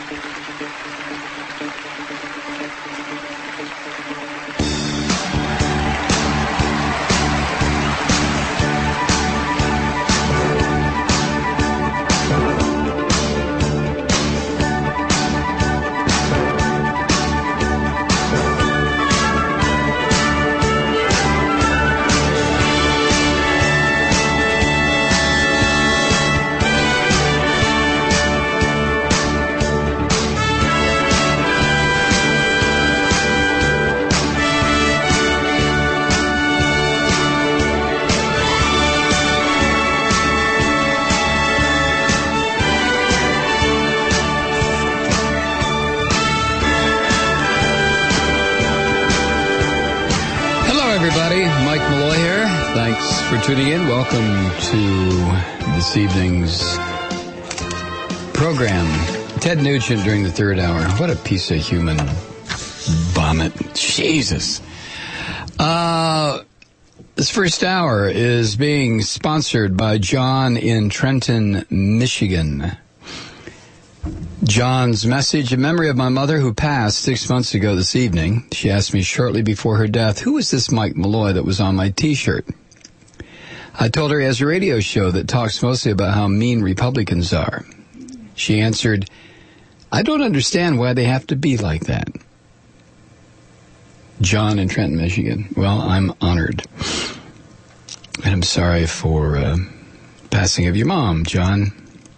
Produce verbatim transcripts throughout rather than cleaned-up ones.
Tuning in. Welcome to this evening's program. Ted Nugent during the third hour. What a piece of human vomit. Jesus. Uh, this first hour is being sponsored by John in Trenton, Michigan. John's message: in memory of my mother who passed six months ago this evening. She asked me shortly before her death, who is this Mike Malloy that was on my t-shirt? I told her he has a radio show that talks mostly about how mean Republicans are. She answered, I don't understand why they have to be like that. John in Trenton, Michigan. Well, I'm honored. And I'm sorry for uh, passing of your mom, John.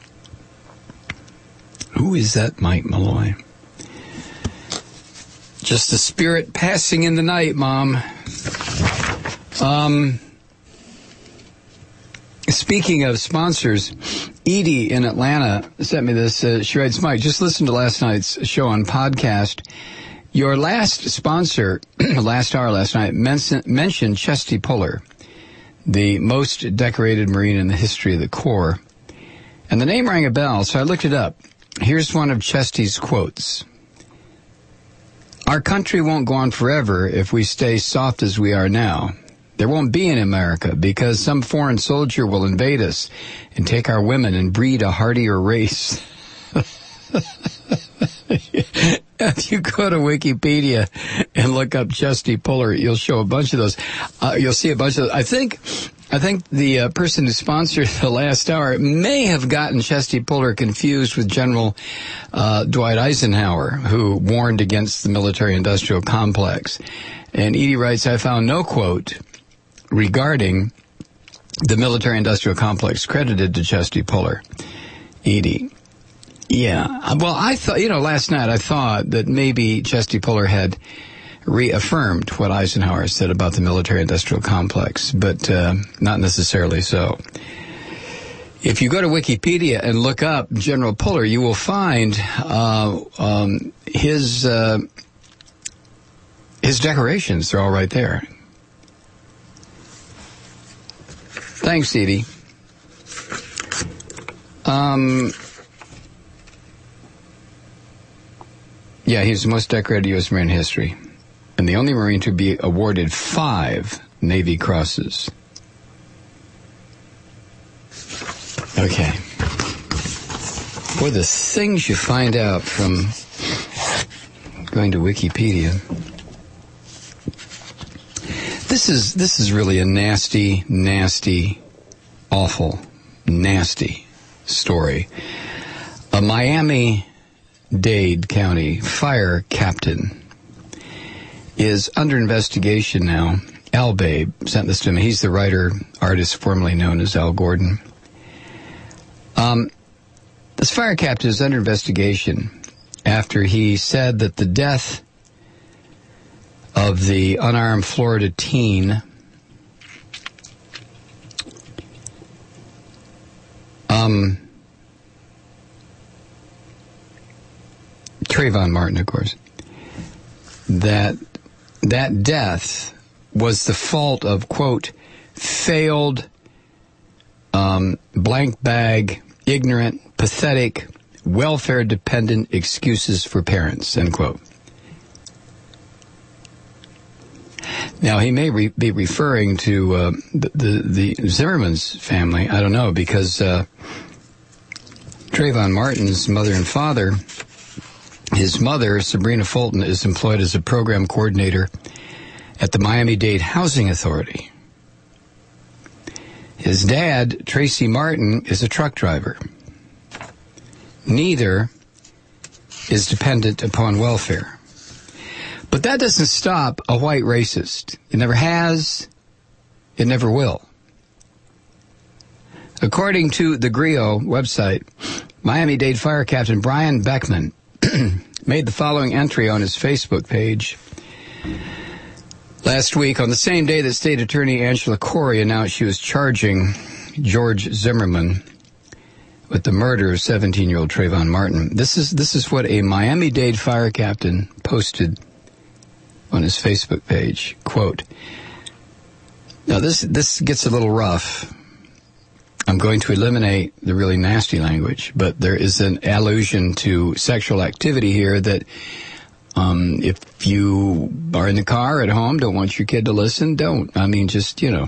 Who is that Mike Malloy? Just a spirit passing in the night, Mom. Um... Speaking of sponsors, Edie in Atlanta sent me this. Uh, she writes, Mike, just listen to last night's show on podcast. Your last sponsor, last hour last night, men- mentioned Chesty Puller, the most decorated Marine in the history of the Corps. And the name rang a bell, so I looked it up. Here's one of Chesty's quotes. Our country won't go on forever if we stay soft as we are now. There won't be an America because some foreign soldier will invade us and take our women and breed a hardier race. If you go to Wikipedia and look up Chesty Puller, you'll show a bunch of those. Uh, you'll see a bunch of those. I think, I think the uh, person who sponsored the last hour may have gotten Chesty Puller confused with General uh, Dwight Eisenhower, who warned against the military-industrial complex. And Edie writes, I found no quote regarding the military-industrial complex credited to Chesty Puller. Edie. Yeah. Well, I thought, you know, last night I thought that maybe Chesty Puller had reaffirmed what Eisenhower said about the military-industrial complex, but uh, not necessarily so. If you go to Wikipedia and look up General Puller, you will find uh, um, his uh, his decorations. They're all right there. Thanks, Edie. Um, yeah, he's the most decorated U S Marine in history, and the only Marine to be awarded five Navy Crosses. Okay. Boy, the things you find out from going to Wikipedia. This is this is really a nasty, nasty, awful, nasty story. A Miami-Dade County fire captain is under investigation now. Al Babe sent this to me. He's the writer, artist formerly known as Al Gordon. Um, this fire captain is under investigation after he said that the death of the unarmed Florida teen um, Trayvon Martin, of course, that that death was the fault of, quote, failed, um, blank bag, ignorant, pathetic, welfare-dependent excuses for parents, end quote. Now, he may re- be referring to uh, the, the, the Zimmerman's family. I don't know, because uh, Trayvon Martin's mother and father His mother, Sabrina Fulton, is employed as a program coordinator at the Miami-Dade Housing Authority. His dad, Tracy Martin, is a truck driver. Neither is dependent upon welfare. But that doesn't stop a white racist. It never has. It never will. According to the Grio website, Miami-Dade Fire Captain Brian Beckman made the following entry on his Facebook page. Last week, on the same day that State Attorney Angela Corey announced she was charging George Zimmerman with the murder of seventeen-year-old Trayvon Martin. This is this is what a Miami-Dade fire captain posted on his Facebook page. Quote, now this this gets a little rough. I'm going to eliminate the really nasty language, but there is an allusion to sexual activity here that um, if you are in the car at home, don't want your kid to listen, don't. I mean, just, you know.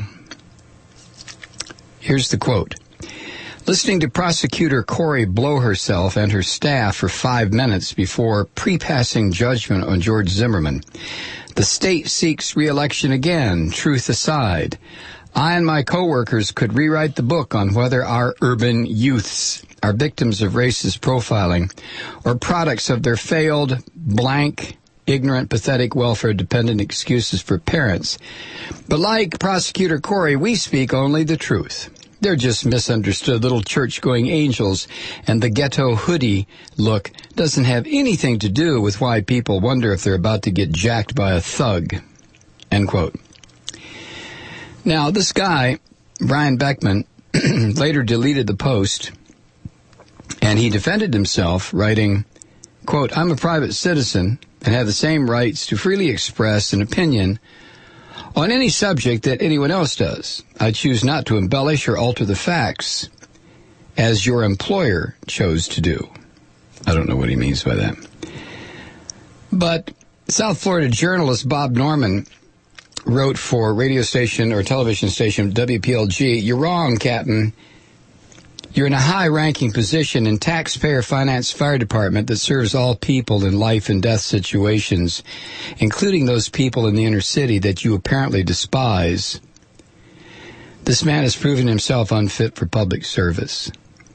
Here's the quote. Listening to prosecutor Corey blow herself and her staff for five minutes before pre-passing judgment on George Zimmerman. The state seeks re-election again, truth aside. I and my coworkers could rewrite the book on whether our urban youths are victims of racist profiling or products of their failed, blank, ignorant, pathetic, welfare-dependent excuses for parents. But like Prosecutor Corey, we speak only the truth. They're just misunderstood little church-going angels, and the ghetto hoodie look doesn't have anything to do with why people wonder if they're about to get jacked by a thug. End quote. Now, this guy, Brian Beckman, later deleted the post, and he defended himself, writing, quote, I'm a private citizen and have the same rights to freely express an opinion on any subject that anyone else does. I choose not to embellish or alter the facts, as your employer chose to do. I don't know what he means by that. But South Florida journalist Bob Norman wrote for radio station or television station W P L G, you're wrong, Captain. You're in a high-ranking position in taxpayer-financed fire department that serves all people in life and death situations, including those people in the inner city that you apparently despise. This man has proven himself unfit for public service.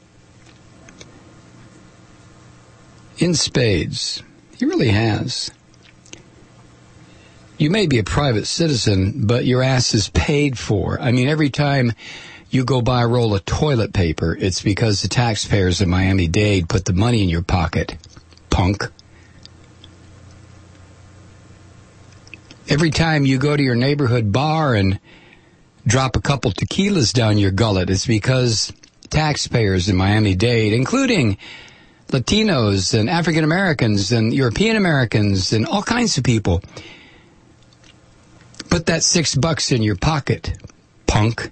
In spades. He really has. You may be a private citizen, but your ass is paid for. I mean, every time you go buy a roll of toilet paper, it's because the taxpayers of Miami-Dade put the money in your pocket, punk. Every time you go to your neighborhood bar and drop a couple tequilas down your gullet, it's because taxpayers in Miami-Dade, including Latinos and African Americans and European Americans and all kinds of people, put that six bucks in your pocket, punk.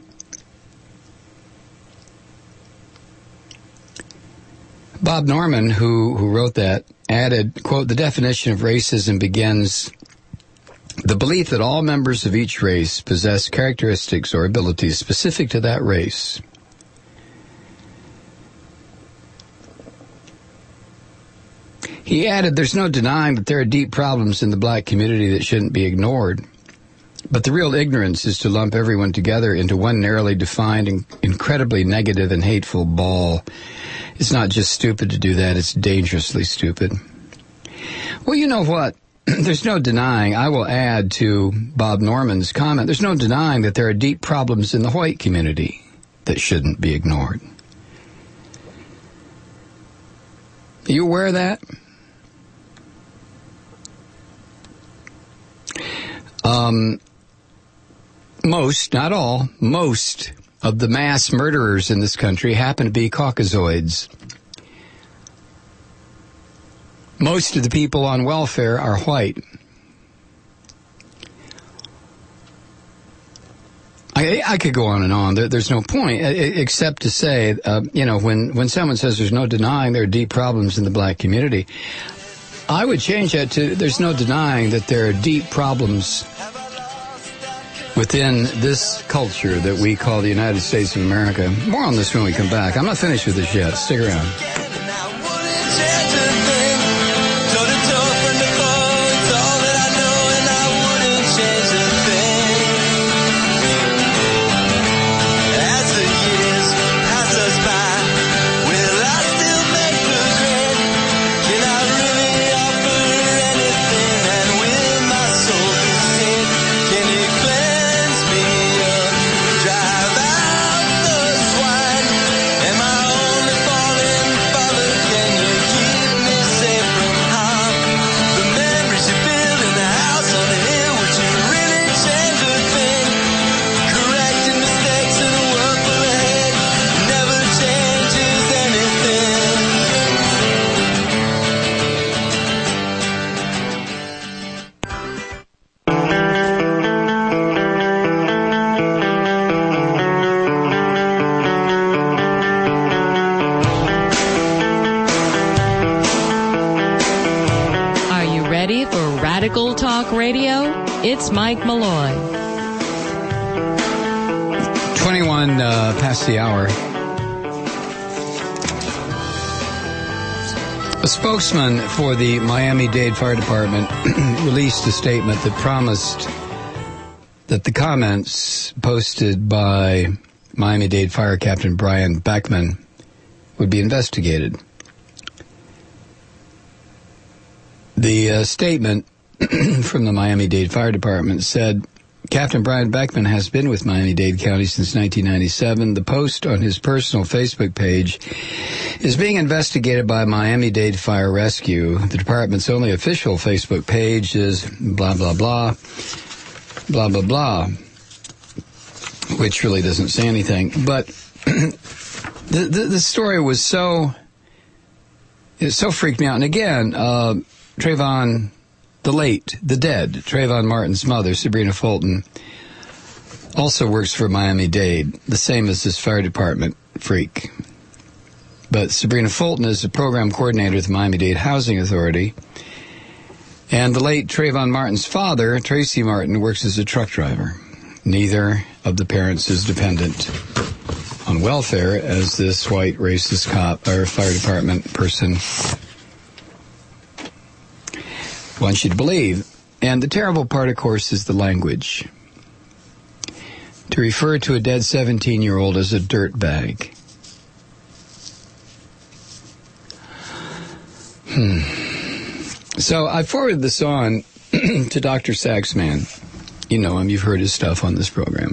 Bob Norman, who, who wrote that, added, quote, the definition of racism begins the belief that all members of each race possess characteristics or abilities specific to that race. He added, there's no denying that there are deep problems in the black community that shouldn't be ignored. But the real ignorance is to lump everyone together into one narrowly defined and incredibly negative and hateful ball. It's not just stupid to do that, it's dangerously stupid. Well, you know what? There's no denying, I will add to Bob Norman's comment, there's no denying that there are deep problems in the white community that shouldn't be ignored. Are you aware of that? Um, most, not all, most of the mass murderers in this country happen to be Caucasoids. Most of the people on welfare are white. I, I could go on and on. There, there's no point, except to say, uh, you know, when, when someone says there's no denying there are deep problems in the black community, I would change that to there's no denying that there are deep problems within this culture that we call the United States of America. More on this when we come back. I'm not finished with this yet. Stick around. Radical Talk Radio, it's Mike Malloy. twenty-one uh, past the hour. A spokesman for the Miami-Dade Fire Department released a statement that promised that the comments posted by Miami-Dade Fire Captain Brian Beckman would be investigated. The uh, statement from the Miami-Dade Fire Department said, Captain Brian Beckman has been with Miami-Dade County since nineteen ninety-seven. The post on his personal Facebook page is being investigated by Miami-Dade Fire Rescue. The department's only official Facebook page is blah, blah, blah, blah, blah, blah, which really doesn't say anything. But the, the, the story was so, it so freaked me out. And again, uh, Trayvon, the late, the dead, Trayvon Martin's mother, Sabrina Fulton, also works for Miami-Dade, the same as this fire department freak. But Sabrina Fulton is the program coordinator at the Miami-Dade Housing Authority. And the late Trayvon Martin's father, Tracy Martin, works as a truck driver. Neither of the parents is dependent on welfare, as this white racist cop or fire department person wants you to believe. And the terrible part, of course, is the language. To refer to a dead seventeen-year-old as a dirtbag. Hmm. So I forwarded this on to Doctor Saxman. You know him. You've heard his stuff on this program.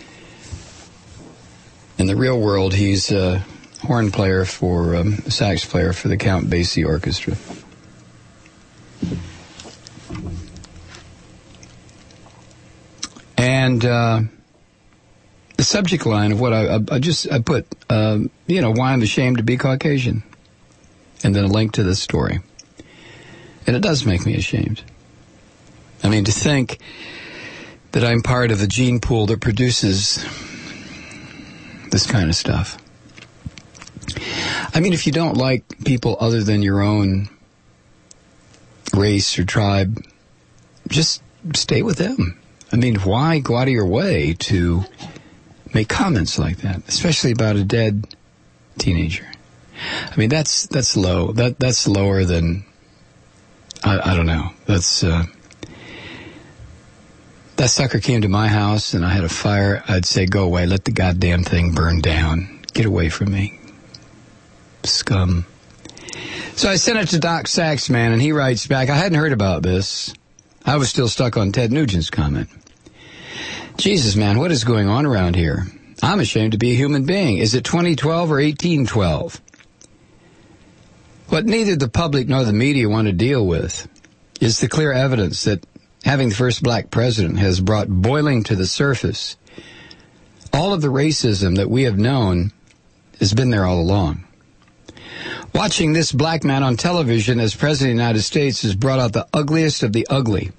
In the real world, he's a horn player for, um, a sax player for the Count Basie Orchestra. And uh, the subject line of what I, I, I just I put, um, you know, why I'm ashamed to be Caucasian, and then a link to this story. And it does make me ashamed. I mean, to think that I'm part of a gene pool that produces this kind of stuff. I mean, if you don't like people other than your own race or tribe, just stay with them. I mean, why go out of your way to make comments like that, especially about a dead teenager? I mean, that's that's low. That that's lower than I, I don't know. That's uh, that sucker came to my house and I had a fire. I'd say, go away. Let the goddamn thing burn down. Get away from me, scum. So I sent it to Doc Saxman, and he writes back, I hadn't heard about this. I was still stuck on Ted Nugent's comment. Jesus, man, what is going on around here? I'm ashamed to be a human being. Is it twenty twelve or eighteen twelve? What neither the public nor the media want to deal with is the clear evidence that having the first black president has brought boiling to the surface all of the racism that we have known has been there all along. Watching this black man on television as President of the United States has brought out the ugliest of the ugly.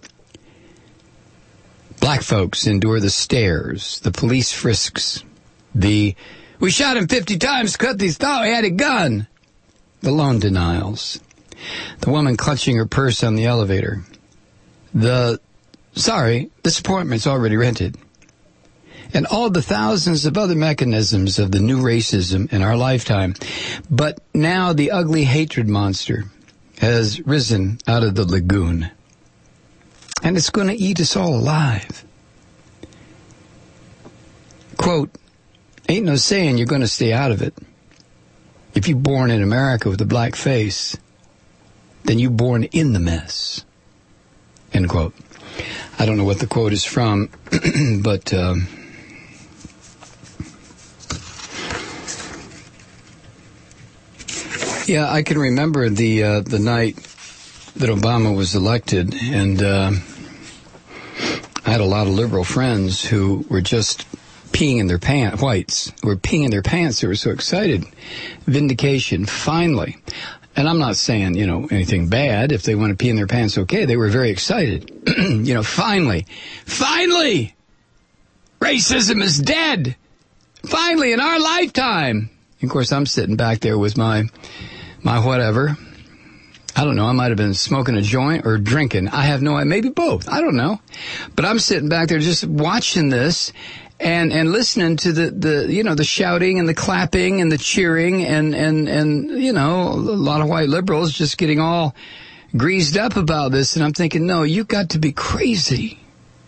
Black folks endure the stares, the police frisks, the, we shot him fifty times because he thought he had a gun, the loan denials, the woman clutching her purse on the elevator, the, sorry, this appointment's already rented, and all the thousands of other mechanisms of the new racism in our lifetime. But now the ugly hatred monster has risen out of the lagoon, and it's going to eat us all alive. Quote, ain't no saying you're going to stay out of it. If you're born in America with a black face, then you're born in the mess. End quote. I don't know what the quote is from, but um, yeah, I can remember the uh, the night that Obama was elected, and uh, I had a lot of liberal friends who were just peeing in their pants, whites, who were peeing in their pants. They were so excited. Vindication, finally. And I'm not saying, you know, anything bad. If they want to pee in their pants, okay. They were very excited. You know, finally, finally, racism is dead. Finally, in our lifetime. And of course, I'm sitting back there with my, my whatever, I don't know. I might have been smoking a joint or drinking. I have no idea. Maybe both. I don't know. But I'm sitting back there just watching this and, and listening to the, the, you know, the shouting and the clapping and the cheering and, and, and, you know, a lot of white liberals just getting all greased up about this. And I'm thinking, no, you got to be crazy.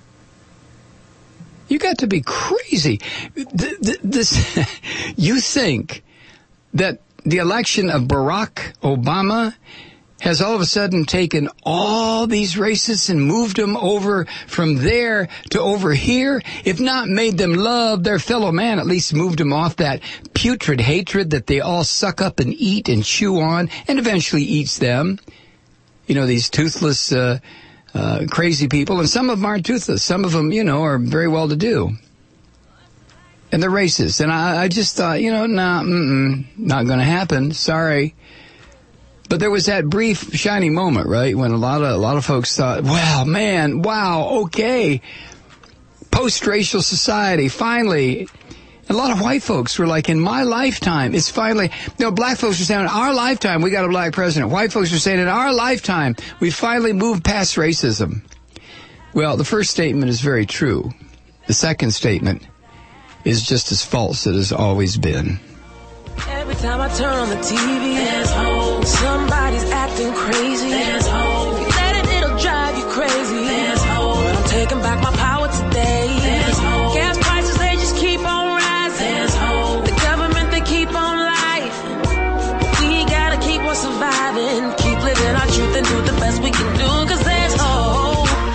You got to be crazy. This, you think that the election of Barack Obama has all of a sudden taken all these races and moved them over from there to over here, if not made them love their fellow man, at least moved them off that putrid hatred that they all suck up and eat and chew on and eventually eats them. You know, these toothless, uh, uh, crazy people, and some of them aren't toothless. Some of them, you know, are very well-to-do. And they're racist. And I, I just thought, you know, nah, mm-mm, not going to happen. Sorry. But there was that brief, shining moment, right, when a lot of a lot of folks thought, wow, man, wow, okay, post-racial society, finally. A lot of white folks were like, in my lifetime, it's finally, you know, black folks were saying, in our lifetime, we got a black president. White folks were saying, in our lifetime, we finally moved past racism. Well, the first statement is very true. The second statement is just as false as it has always been. Every time I turn on the T V, there's hope. Somebody's acting crazy. There's hope. If you let it, it'll drive you crazy. There's hope. But I'm taking back my power today. There's hope. Gas prices, they just keep on rising. There's hope. The government, they keep on lying. We gotta keep on surviving. Keep living our truth and do the best we can do, 'cause there's hope.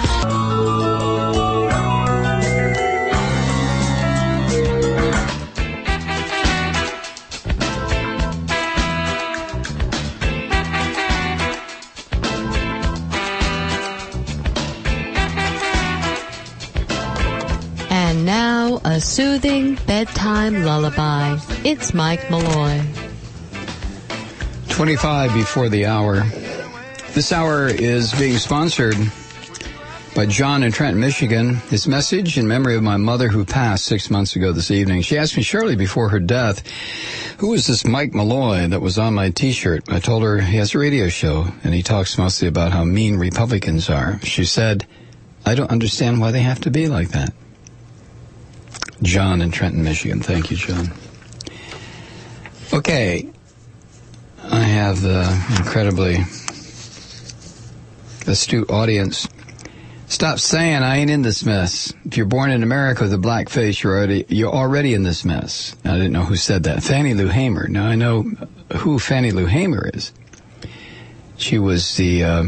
And now, a soothing bedtime lullaby. It's Mike Malloy. twenty-five before the hour. This hour is being sponsored by John in Trenton, Michigan. His message in memory of my mother who passed six months ago this evening. She asked me shortly before her death, who is this Mike Malloy that was on my T-shirt? I told her he has a radio show, and he talks mostly about how mean Republicans are. She said, I don't understand why they have to be like that. John in Trenton, Michigan. Thank you, John. Okay. I have the incredibly astute audience. Stop saying I ain't in this mess. If you're born in America with a black face, you're already you're already in this mess. I didn't know who said that. Fannie Lou Hamer. Now I know who Fannie Lou Hamer is. She was the uh,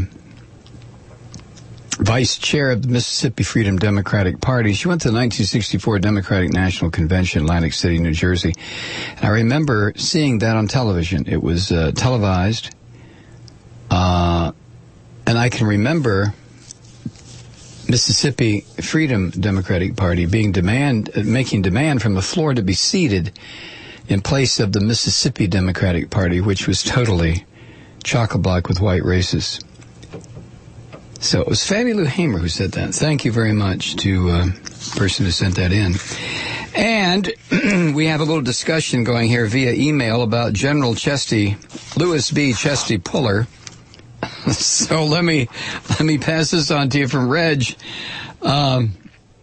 vice chair of the Mississippi Freedom Democratic Party. She went to the nineteen sixty-four Democratic National Convention, Atlantic City, New Jersey. And I remember seeing that on television. It was uh, televised. Uh, and I can remember Mississippi Freedom Democratic Party being demand, uh, making demand from the floor to be seated in place of the Mississippi Democratic Party, which was totally chock-a-block with white racists. So it was Fannie Lou Hamer who said that. Thank you very much to uh, the person who sent that in. And we have a little discussion going here via email about General Chesty, Lewis B. Chesty Puller. So let me let me pass this on to you from Reg. Um,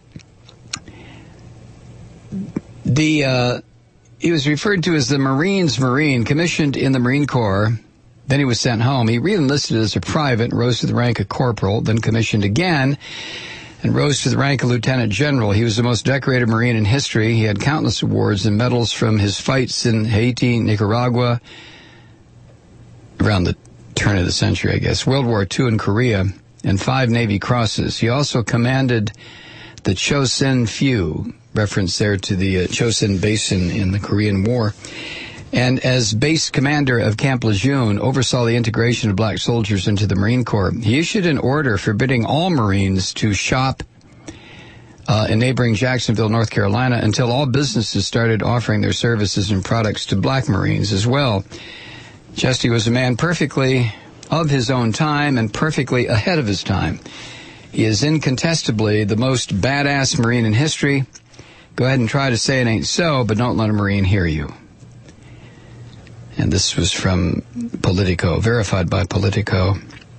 the uh, he was referred to as the Marines Marine, commissioned in the Marine Corps. Then he was sent home. He re-enlisted as a private and rose to the rank of corporal, then commissioned again and rose to the rank of lieutenant general. He was the most decorated Marine in history. He had countless awards and medals from his fights in Haiti, Nicaragua, around the turn of the century, I guess, World War Two in Korea, and five Navy Crosses. He also commanded the Chosin Few, reference there to the uh, Chosin Basin in the Korean War. And as base commander of Camp Lejeune, oversaw the integration of black soldiers into the Marine Corps. He issued an order forbidding all Marines to shop uh, in neighboring Jacksonville, North Carolina, until all businesses started offering their services and products to black Marines as well. Chesty was a man perfectly of his own time and perfectly ahead of his time. He is incontestably the most badass Marine in history. Go ahead and try to say it ain't so, but don't let a Marine hear you. And this was from Politico, verified by Politico.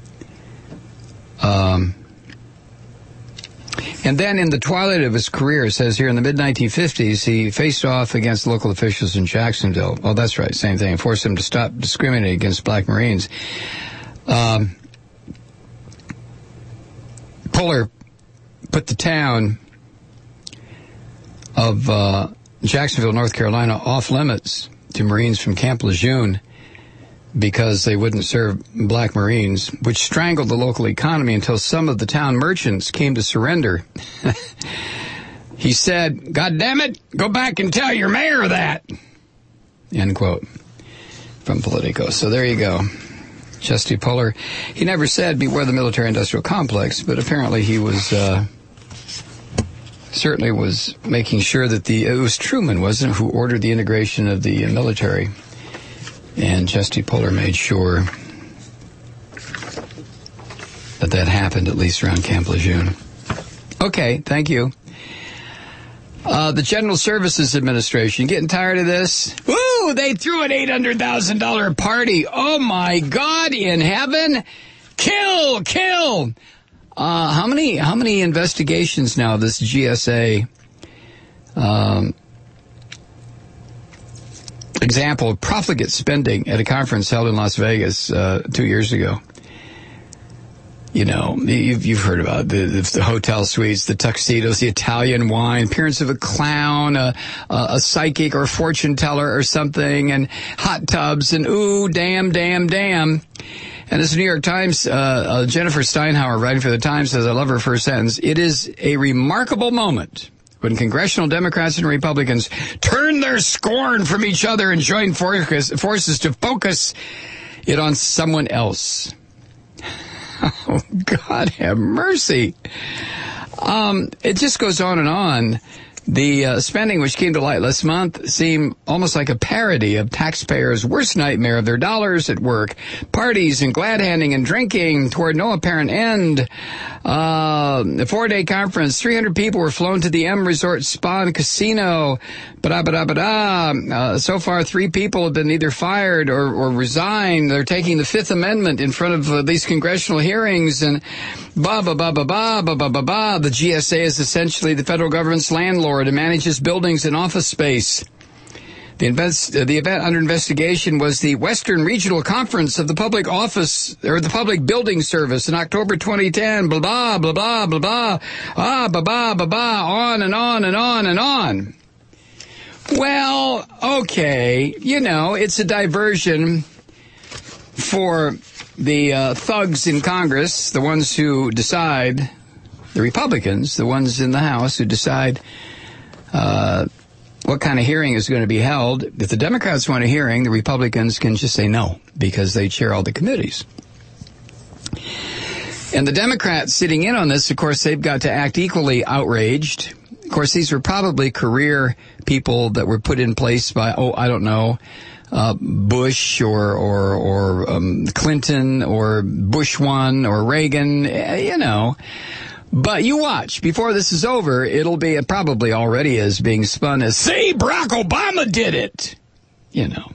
Um, and then in the twilight of his career, it says here, in the mid nineteen fifties, he faced off against local officials in Jacksonville. Oh, that's right, same thing. Forced them to stop discriminating against black Marines. Um, Puller put the town of uh, Jacksonville, North Carolina, off limits to Marines from Camp Lejeune because they wouldn't serve black Marines, which strangled the local economy until some of the town merchants came to surrender. He said, "God damn it, go back and tell your mayor that." End quote. From Politico. So there you go. Chesty Puller. He never said beware the military-industrial complex, but apparently he was, uh, certainly was making sure that the, it was Truman, wasn't it, who ordered the integration of the military. And Chesty Puller made sure that that happened, at least around Camp Lejeune. Okay, thank you. Uh, the General Services Administration, getting tired of this? Woo! They threw an eight hundred thousand dollars party. Oh, my God, in heaven. Kill, kill. Uh, how many, how many investigations now this G S A, um, example of profligate spending at a conference held in Las Vegas, uh, two years ago? You know, you've, you've heard about the, the, the hotel suites, the tuxedos, the Italian wine, appearance of a clown, a, a, a psychic or a fortune teller or something, and hot tubs, and ooh, damn, damn, damn. And as the New York Times, uh, uh, Jennifer Steinhauer, writing for the Times, says, I love her first sentence, it is a remarkable moment when congressional Democrats and Republicans turn their scorn from each other and join forces, forces to focus it on someone else. Oh, God have mercy. Um, it just goes on and on. The uh, spending, which came to light last month, seemed almost like a parody of taxpayers' worst nightmare of their dollars at work. Parties and glad-handing and drinking toward no apparent end. Uh, a four-day conference, three hundred people were flown to the M Resort Spa and Casino. Ba-da-ba-da-ba-da. Uh, so far, three people have been either fired or, or resigned. They're taking the Fifth Amendment in front of uh, these congressional hearings, and ba-ba-ba-ba-ba-ba-ba-ba-ba. The G S A is essentially the federal government's landlord and manages buildings and office space. The, invest, uh, the event under investigation was the Western Regional Conference of the Public Office, or the Public Building Service in October twenty ten, blah, blah, blah, blah, blah, blah, ah, blah, blah, blah, blah, on and on and on and on. Well, okay, you know, it's a diversion for the uh, thugs in Congress, the ones who decide, the Republicans, the ones in the House who decide uh, what kind of hearing is going to be held. If the Democrats want a hearing, the Republicans can just say no, because they chair all the committees. And the Democrats sitting in on this, of course, they've got to act equally outraged. Of course, these were probably career people that were put in place by, oh, I don't know, uh, Bush or or, or um, Clinton or Bush one or Reagan, you know. But you watch, before this is over, it'll be, it probably already is being spun as, see, Barack Obama did it, you know.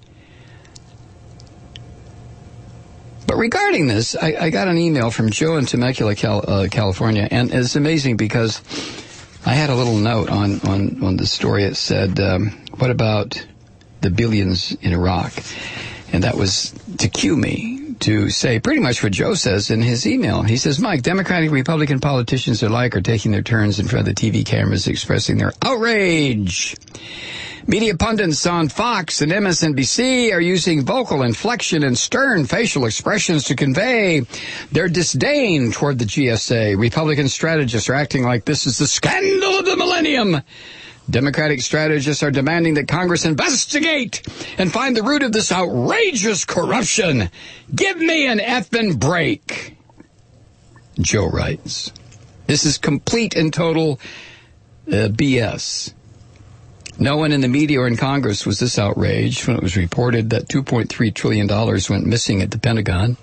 But regarding this, I, I got an email from Joe in Temecula, Cal, uh, California, and it's amazing because I had a little note on, on, on the story. It said, um, what about the billions in Iraq? And that was to cue me to say pretty much what Joe says in his email. He says, Mike, Democratic Republican politicians alike are taking their turns in front of the T V cameras expressing their outrage. Media pundits on Fox and M S N B C are using vocal inflection and stern facial expressions to convey their disdain toward the G S A. Republican strategists are acting like this is the scandal of the millennium. Democratic strategists are demanding that Congress investigate and find the root of this outrageous corruption. Give me an effing break, Joe writes. This is complete and total uh, B S. No one in the media or in Congress was this outraged when it was reported that two point three trillion dollars went missing at the Pentagon.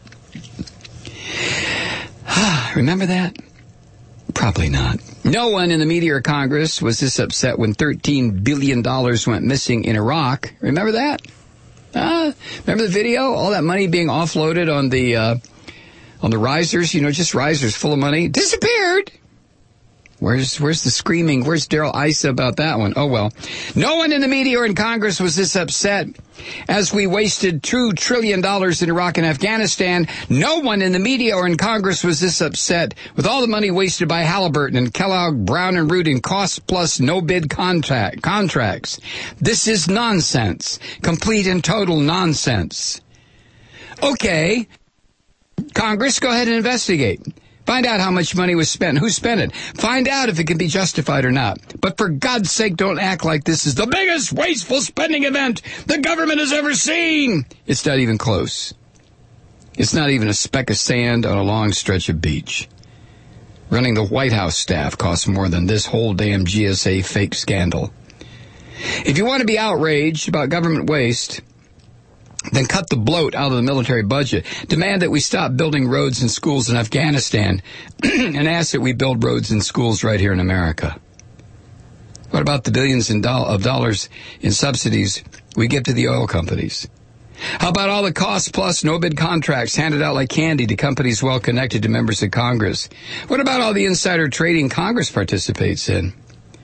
Remember that? Probably not. No one in the media or Congress was this upset when thirteen billion dollars went missing in Iraq. Remember that? Uh, remember the video? All that money being offloaded on the uh, on the risers, you know, just risers full of money, disappeared. Where's where's the screaming? Where's Daryl Issa about that one? Oh, well. No one in the media or in Congress was this upset as we wasted two trillion dollars in Iraq and Afghanistan. No one in the media or in Congress was this upset with all the money wasted by Halliburton and Kellogg, Brown and Root in cost-plus no-bid contract, contracts. This is nonsense. Complete and total nonsense. Okay, Congress, go ahead and investigate. Find out how much money was spent, who spent it. Find out if it can be justified or not. But for God's sake, don't act like this is the biggest wasteful spending event the government has ever seen. It's not even close. It's not even a speck of sand on a long stretch of beach. Running the White House staff costs more than this whole damn G S A fake scandal. If you want to be outraged about government waste, then cut the bloat out of the military budget. Demand that we stop building roads and schools in Afghanistan and ask that we build roads and schools right here in America. What about the billions in do- of dollars in subsidies we give to the oil companies? How about all the cost-plus no-bid contracts handed out like candy to companies well connected to members of Congress? What about all the insider trading Congress participates in?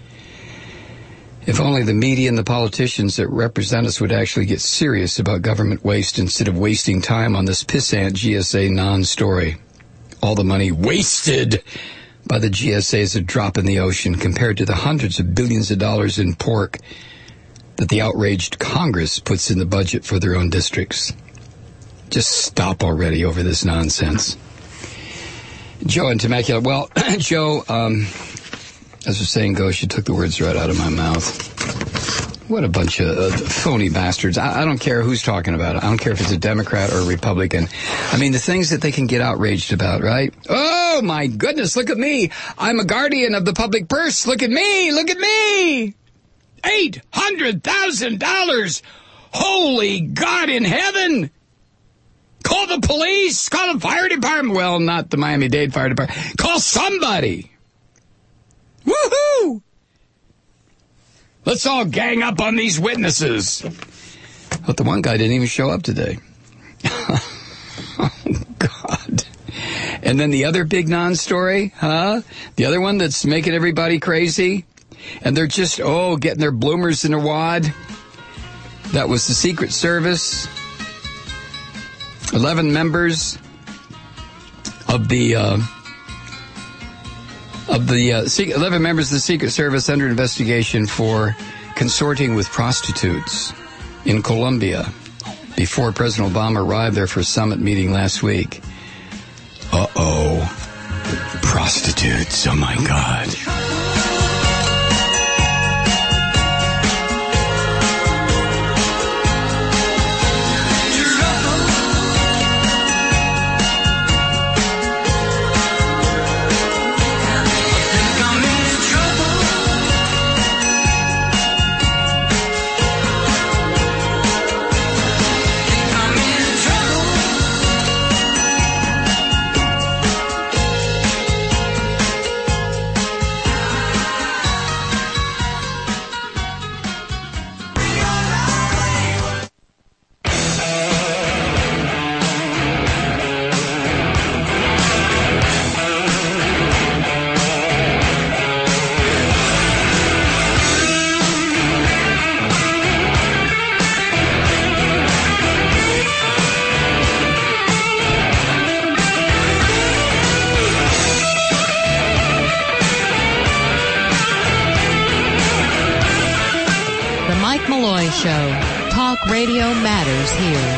If only the media and the politicians that represent us would actually get serious about government waste instead of wasting time on this pissant G S A non-story. All the money wasted by the G S A is a drop in the ocean compared to the hundreds of billions of dollars in pork that the outraged Congress puts in the budget for their own districts. Just stop already over this nonsense. Joe in Temecula. Well, Joe, um... as the saying goes, she took the words right out of my mouth. What a bunch of uh, phony bastards. I, I don't care who's talking about it. I don't care if it's a Democrat or a Republican. I mean, the things that they can get outraged about, right? Oh, my goodness, look at me. I'm a guardian of the public purse. Look at me. Look at me. eight hundred thousand dollars. Holy God in heaven. Call the police. Call the fire department. Well, not the Miami-Dade Fire Department. Call somebody. Woohoo! Let's all gang up on these witnesses. But the one guy didn't even show up today. Oh, God. And then the other big non-story, huh? The other one that's making everybody crazy. And they're just, oh, getting their bloomers in a wad. That was the Secret Service. Eleven members of the... Uh, Of the uh, eleven members of the Secret Service under investigation for consorting with prostitutes in Colombia before President Obama arrived there for a summit meeting last week. Uh-oh. Prostitutes. Oh, my God. Show. Talk radio matters here.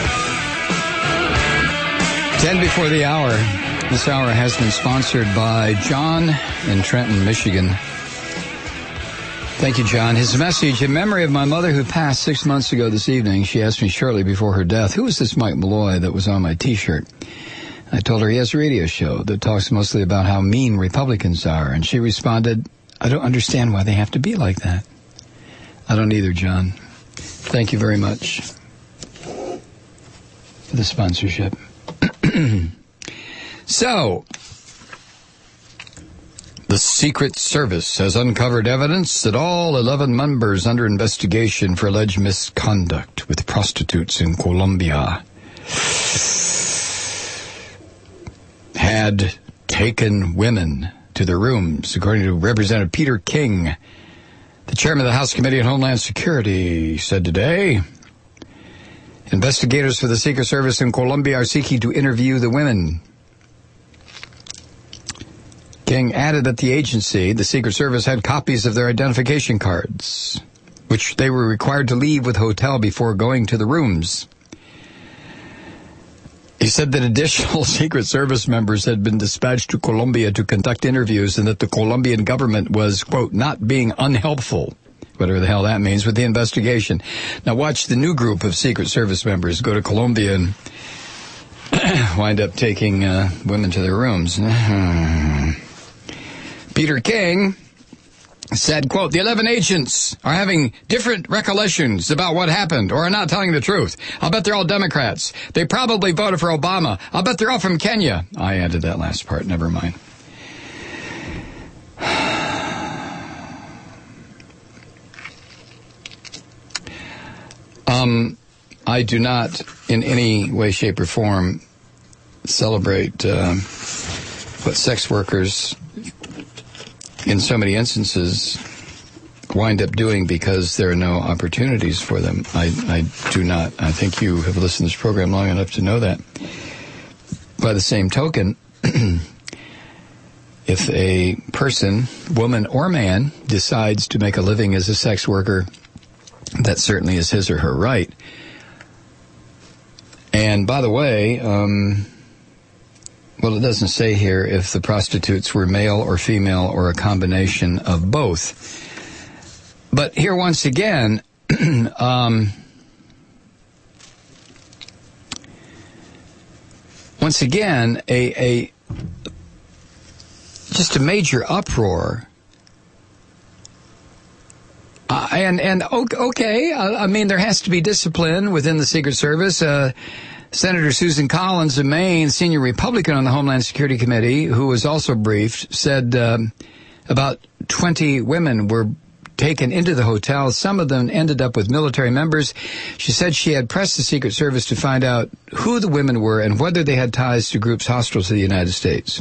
Ten before the hour. This hour has been sponsored by John in Trenton, Michigan. Thank you, John. His message, in memory of my mother who passed six months ago this evening. She asked me shortly before her death, who is this Mike Malloy that was on my T-shirt? I told her he has a radio show that talks mostly about how mean Republicans are. And she responded, I don't understand why they have to be like that. I don't either, John. Thank you very much for the sponsorship. So, The Secret Service has uncovered evidence that all eleven members under investigation for alleged misconduct with prostitutes in Colombia had taken women to their rooms, according to Representative Peter King. The chairman of the House Committee on Homeland Security said today, investigators for the Secret Service in Colombia are seeking to interview the women. King added that the agency, the Secret Service, had copies of their identification cards, which they were required to leave with the hotel before going to the rooms. He said that additional Secret Service members had been dispatched to Colombia to conduct interviews and that the Colombian government was, quote, not being unhelpful, whatever the hell that means, with the investigation. Now watch the new group of Secret Service members go to Colombia and wind up taking uh, women to their rooms. Peter King said, quote, the eleven agents are having different recollections about what happened or are not telling the truth. I'll bet they're all Democrats. They probably voted for Obama. I'll bet they're all from Kenya. I added that last part. Never mind. Um, I do not in any way, shape, or form celebrate uh, what sex workers in so many instances wind up doing because there are no opportunities for them. I, I do not. I think you have listened to this program long enough to know that. By the same token, if a person, woman or man, decides to make a living as a sex worker, that certainly is his or her right. And by the way, um, well, it doesn't say here if the prostitutes were male or female or a combination of both. But here once again, um, once again, a, a just a major uproar. Uh, and, and okay, I, I mean, there has to be discipline within the Secret Service. Uh, Senator Susan Collins of Maine, senior Republican on the Homeland Security Committee, who was also briefed, said um, about twenty women were taken into the hotel. Some of them ended up with military members. She said she had pressed the Secret Service to find out who the women were and whether they had ties to groups hostile to the United States.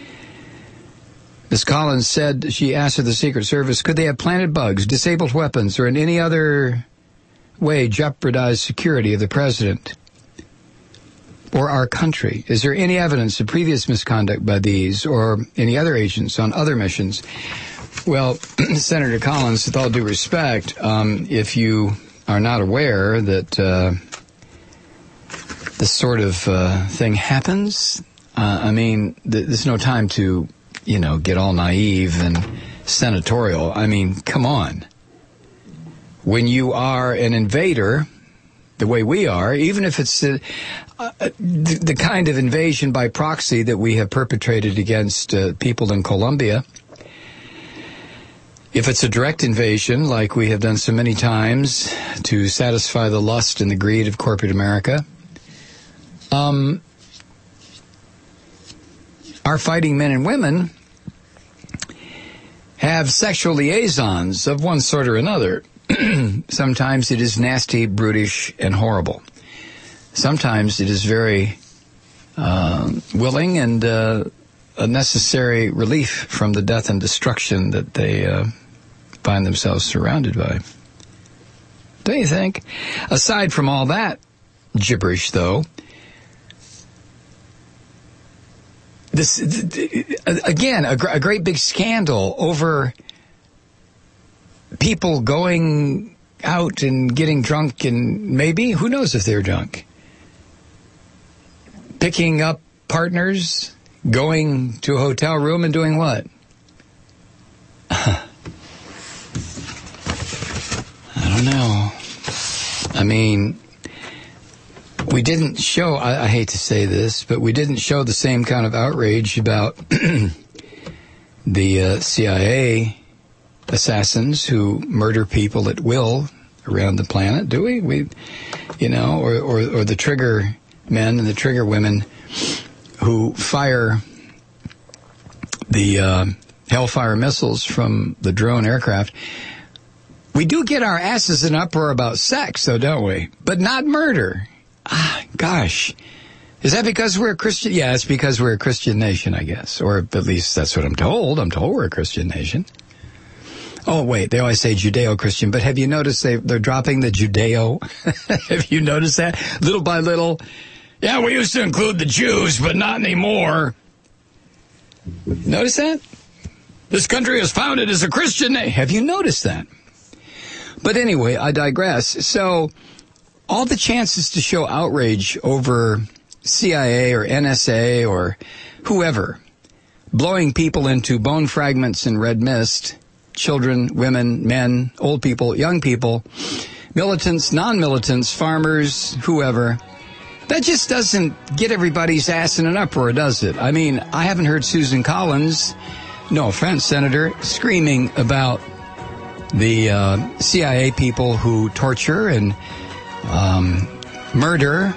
Miz Collins said she asked of the Secret Service, could they have planted bugs, disabled weapons, or in any other way jeopardize security of the president or our country? Is there any evidence of previous misconduct by these or any other agents on other missions? Well, Senator Collins, with all due respect, um, if you are not aware that uh, this sort of uh, thing happens, uh, I mean, th- there's no time to, you know, get all naive and senatorial. I mean, come on. When you are an invader, the way we are, even if it's uh, uh, the, the kind of invasion by proxy that we have perpetrated against uh, people in Colombia, if it's a direct invasion, like we have done so many times to satisfy the lust and the greed of corporate America, um, our fighting men and women have sexual liaisons of one sort or another. Sometimes it is nasty, brutish, and horrible. Sometimes it is very uh, willing and uh, a necessary relief from the death and destruction that they uh, find themselves surrounded by. Don't you think? Aside from all that gibberish, though, this again a, a great big scandal over people going out and getting drunk, and maybe, who knows if they're drunk, picking up partners, going to a hotel room and doing what? I don't know. I mean, we didn't show, I, I hate to say this, but we didn't show the same kind of outrage about the uh, C I A assassins who murder people at will around the planet, do we? We, you know, or, or, or the trigger men and the trigger women who fire the uh, Hellfire missiles from the drone aircraft. We do get our asses in uproar about sex, though, don't we? But not murder. Ah, gosh. Is that because we're a Christian? Yeah, it's because we're a Christian nation, I guess. Or at least that's what I'm told. I'm told we're a Christian nation. Oh, wait, they always say Judeo-Christian, but have you noticed they, they're dropping the Judeo? Have you noticed that? Little by little. Yeah, we used to include the Jews, but not anymore. Notice that? This country is founded as a Christian nation. Have you noticed that? But anyway, I digress. So, all the chances to show outrage over C I A or N S A or whoever blowing people into bone fragments in red mist, children, women, men, old people, young people, militants, non-militants, farmers, whoever, that just doesn't get everybody's ass in an uproar, does it? I mean, I haven't heard Susan Collins, no offense, Senator, screaming about the uh, C I A people who torture and um, murder.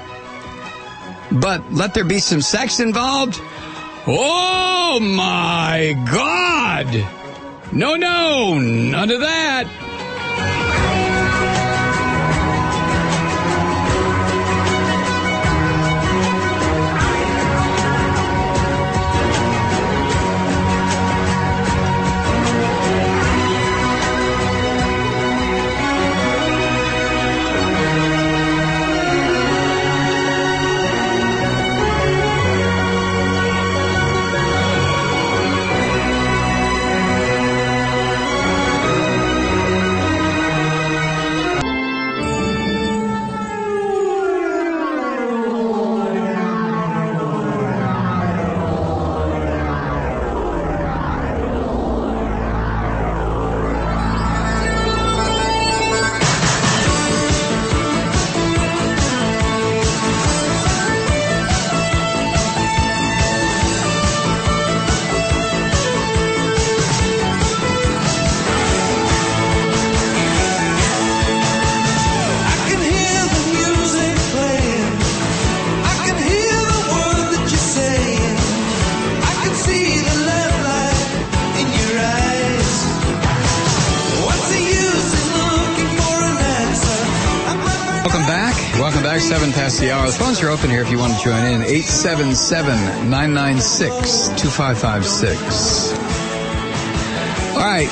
But let there be some sex involved? Oh, my God! No, no, none of that. Seven past the hour. The phones are open here if you want to join in. eight seven seven, nine nine six, two five five six. All right.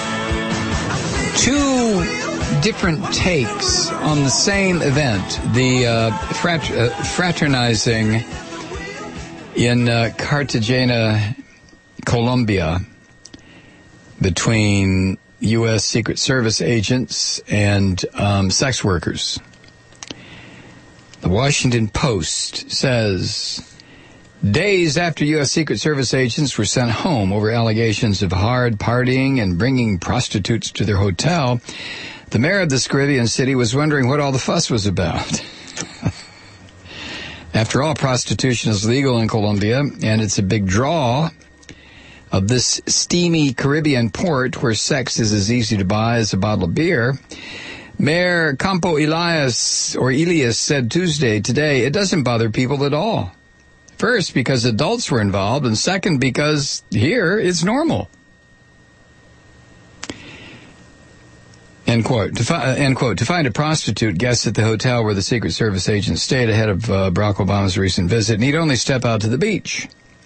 Two different takes on the same event. The uh, frat- uh, fraternizing in uh, Cartagena, Colombia, between U S Secret Service agents and um, sex workers. The Washington Post says, days after U S Secret Service agents were sent home over allegations of hard partying and bringing prostitutes to their hotel, the mayor of this Caribbean city was wondering what all the fuss was about. After all, prostitution is legal in Colombia, and it's a big draw of this steamy Caribbean port where sex is as easy to buy as a bottle of beer. Mayor Campo Elias, or Elias, said Tuesday, today, it doesn't bother people at all. First, because adults were involved, and second, because here, it's normal. End quote. To, fi- end quote. To find a prostitute, guests at the hotel where the Secret Service agent stayed ahead of uh, Barack Obama's recent visit need only step out to the beach.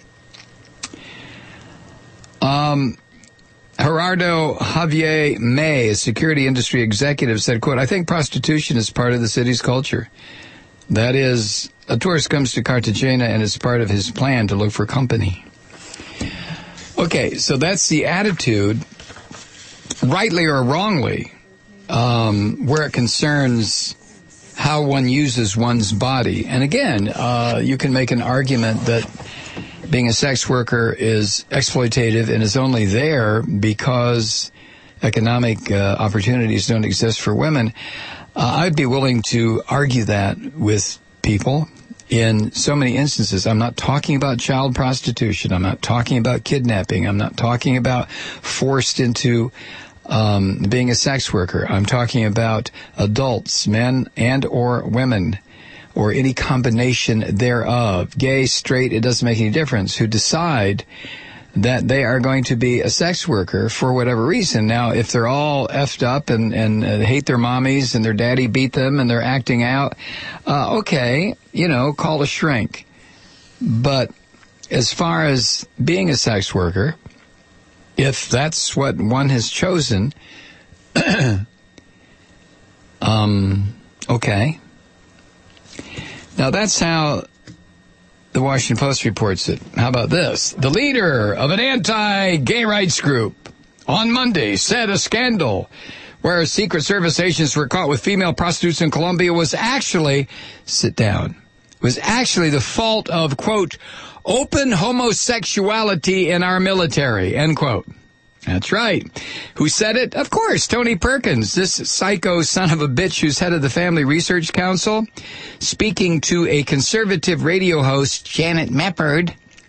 Um... Gerardo Javier May, a security industry executive, said, quote, I think prostitution is part of the city's culture. That is, a tourist comes to Cartagena and it's part of his plan to look for company. Okay, so that's the attitude, rightly or wrongly, um, where it concerns how one uses one's body. And again, uh, you can make an argument that being a sex worker is exploitative and is only there because economic uh, opportunities don't exist for women. Uh, I'd be willing to argue that with people in so many instances. I'm not talking about child prostitution. I'm not talking about kidnapping. I'm not talking about forced into um, being a sex worker. I'm talking about adults, men and or women, or any combination thereof, gay, straight, it doesn't make any difference, who decide that they are going to be a sex worker for whatever reason. Now, if they're all effed up and, and uh, hate their mommies and their daddy beat them and they're acting out, uh, okay, you know, call a shrink. But as far as being a sex worker, if that's what one has chosen, um, okay. Now, that's how the Washington Post reports it. How about this? The leader of an anti-gay rights group on Monday said a scandal where Secret Service agents were caught with female prostitutes in Colombia was actually, sit down, was actually the fault of, quote, open homosexuality in our military, end quote. That's right. Who said it? Of course, Tony Perkins, this psycho son of a bitch who's head of the Family Research Council, speaking to a conservative radio host, Janet Mefford.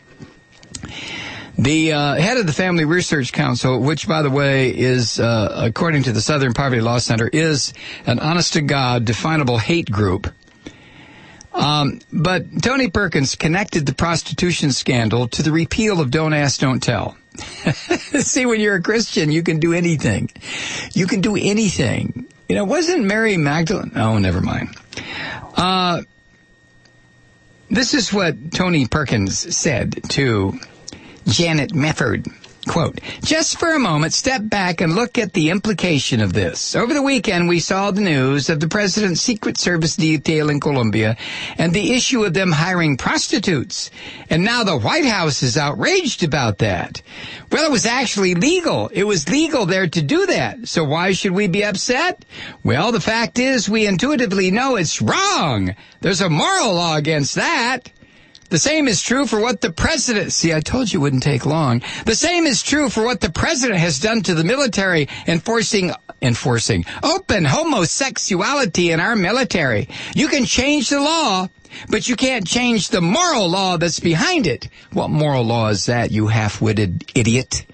The uh, head of the Family Research Council, which, by the way, is, uh, according to the Southern Poverty Law Center, is an honest-to-God definable hate group. Um, but Tony Perkins connected the prostitution scandal to the repeal of Don't Ask, Don't Tell. See, when you're a Christian, you can do anything. You can do anything. You know, wasn't Mary Magdalene? Oh, never mind. Uh, this is what Tony Perkins said to Janet Mefford. Quote, just for a moment, step back and look at the implication of this. Over the weekend, we saw the news of the president's Secret Service detail in Colombia and the issue of them hiring prostitutes. And now the White House is outraged about that. Well, it was actually legal. It was legal there to do that. So why should we be upset? Well, the fact is we intuitively know it's wrong. There's a moral law against that. The same is true for what the president, see, I told you it wouldn't take long. The same is true for what the president has done to the military, enforcing, enforcing open homosexuality in our military. You can change the law, but you can't change the moral law that's behind it. What moral law is that, you half-witted idiot?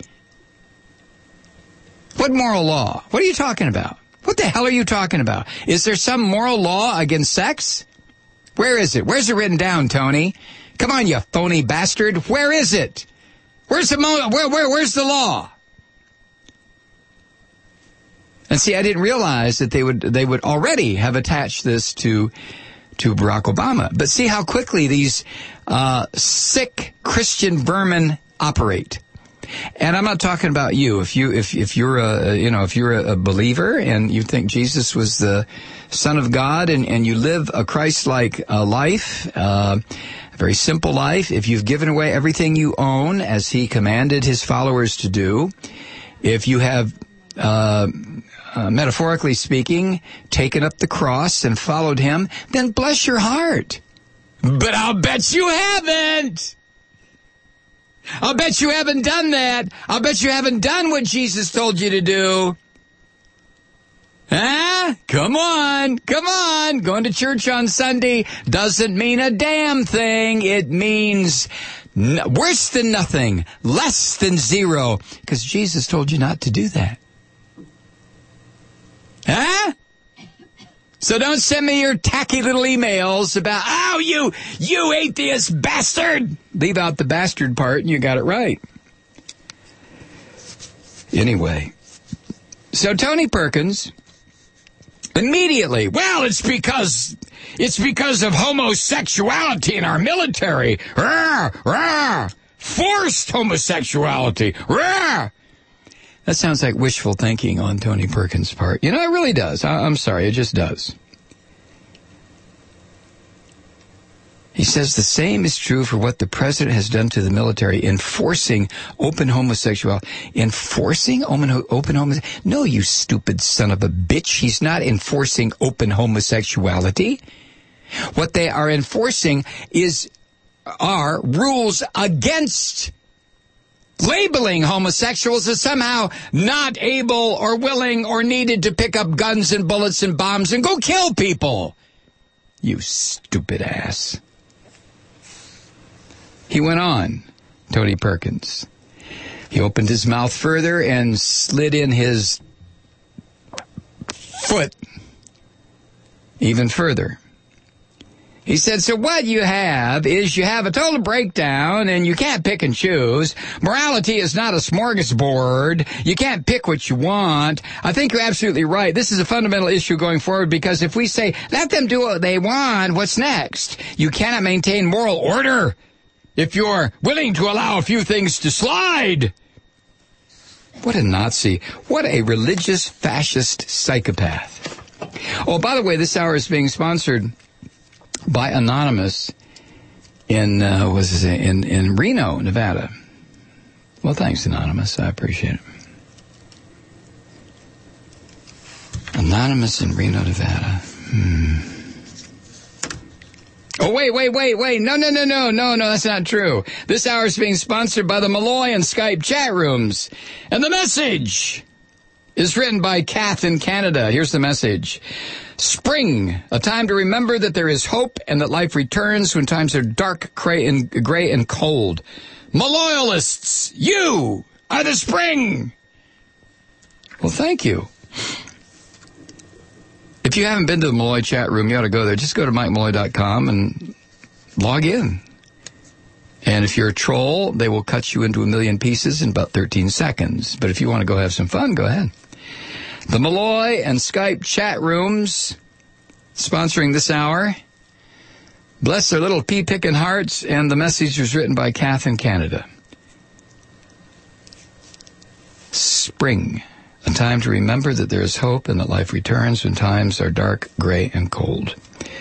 What moral law? What are you talking about? What the hell are you talking about? Is there some moral law against sex? Where is it? Where's it written down, Tony? Come on, you phony bastard. Where is it? Where's the mo- where, where, where's the law? And see, I didn't realize that they would they would already have attached this to to Barack Obama. But see how quickly these uh, sick Christian vermin operate. And I'm not talking about you. If you if if you're a you know if you're a believer and you think Jesus was the Son of God and, and you live a Christ-like uh, life, uh, a very simple life, if you've given away everything you own as he commanded his followers to do, if you have, uh, uh, metaphorically speaking, taken up the cross and followed him, then bless your heart. But I'll bet you haven't. I'll bet you haven't done that. I'll bet you haven't done what Jesus told you to do. Huh? Come on, come on. Going to church on Sunday doesn't mean a damn thing. It means n- worse than nothing, less than zero, because Jesus told you not to do that. Huh? So don't send me your tacky little emails about, oh, you, you atheist bastard. Leave out the bastard part and you got it right. Anyway, so Tony Perkins immediately, well, it's because, it's because of homosexuality in our military. Rawr, rawr, forced homosexuality. Rawr. That sounds like wishful thinking on Tony Perkins' part. You know, it really does. I, I'm sorry, it just does. He says the same is true for what the president has done to the military, enforcing open homosexuality. Enforcing open, open homosexuality? No, you stupid son of a bitch. He's not enforcing open homosexuality. What they are enforcing is are rules against labeling homosexuals as somehow not able or willing or needed to pick up guns and bullets and bombs and go kill people. You stupid ass. He went on, Tony Perkins. He opened his mouth further and slid in his foot even further. He said, so what you have is you have a total breakdown and you can't pick and choose. Morality is not a smorgasbord. You can't pick what you want. I think you're absolutely right. This is a fundamental issue going forward because if we say, let them do what they want, what's next? You cannot maintain moral order if you're willing to allow a few things to slide. What a Nazi. What a religious fascist psychopath. Oh, by the way, this hour is being sponsored by Anonymous in uh, was it, in in Reno, Nevada. Well, thanks, Anonymous. I appreciate it. Anonymous in Reno, Nevada. Hmm. Oh, wait, wait, wait, wait. No, no, no, no, no, no, that's not true. This hour is being sponsored by the Malloy and Skype chat rooms. And the message is written by Kath in Canada. Here's the message. Spring, a time to remember that there is hope and that life returns when times are dark, gray, and, gray and cold. Malloyalists, you are the spring. Well, thank you. If you haven't been to the Malloy chat room, you ought to go there. Just go to mike malloy dot com and log in. And if you're a troll, they will cut you into a million pieces in about thirteen seconds. But if you want to go have some fun, go ahead. The Malloy and Skype chat rooms sponsoring this hour. Bless their little pea-picking hearts, and the message was written by Kath in Canada. Spring, a time to remember that there is hope and that life returns when times are dark, gray, and cold.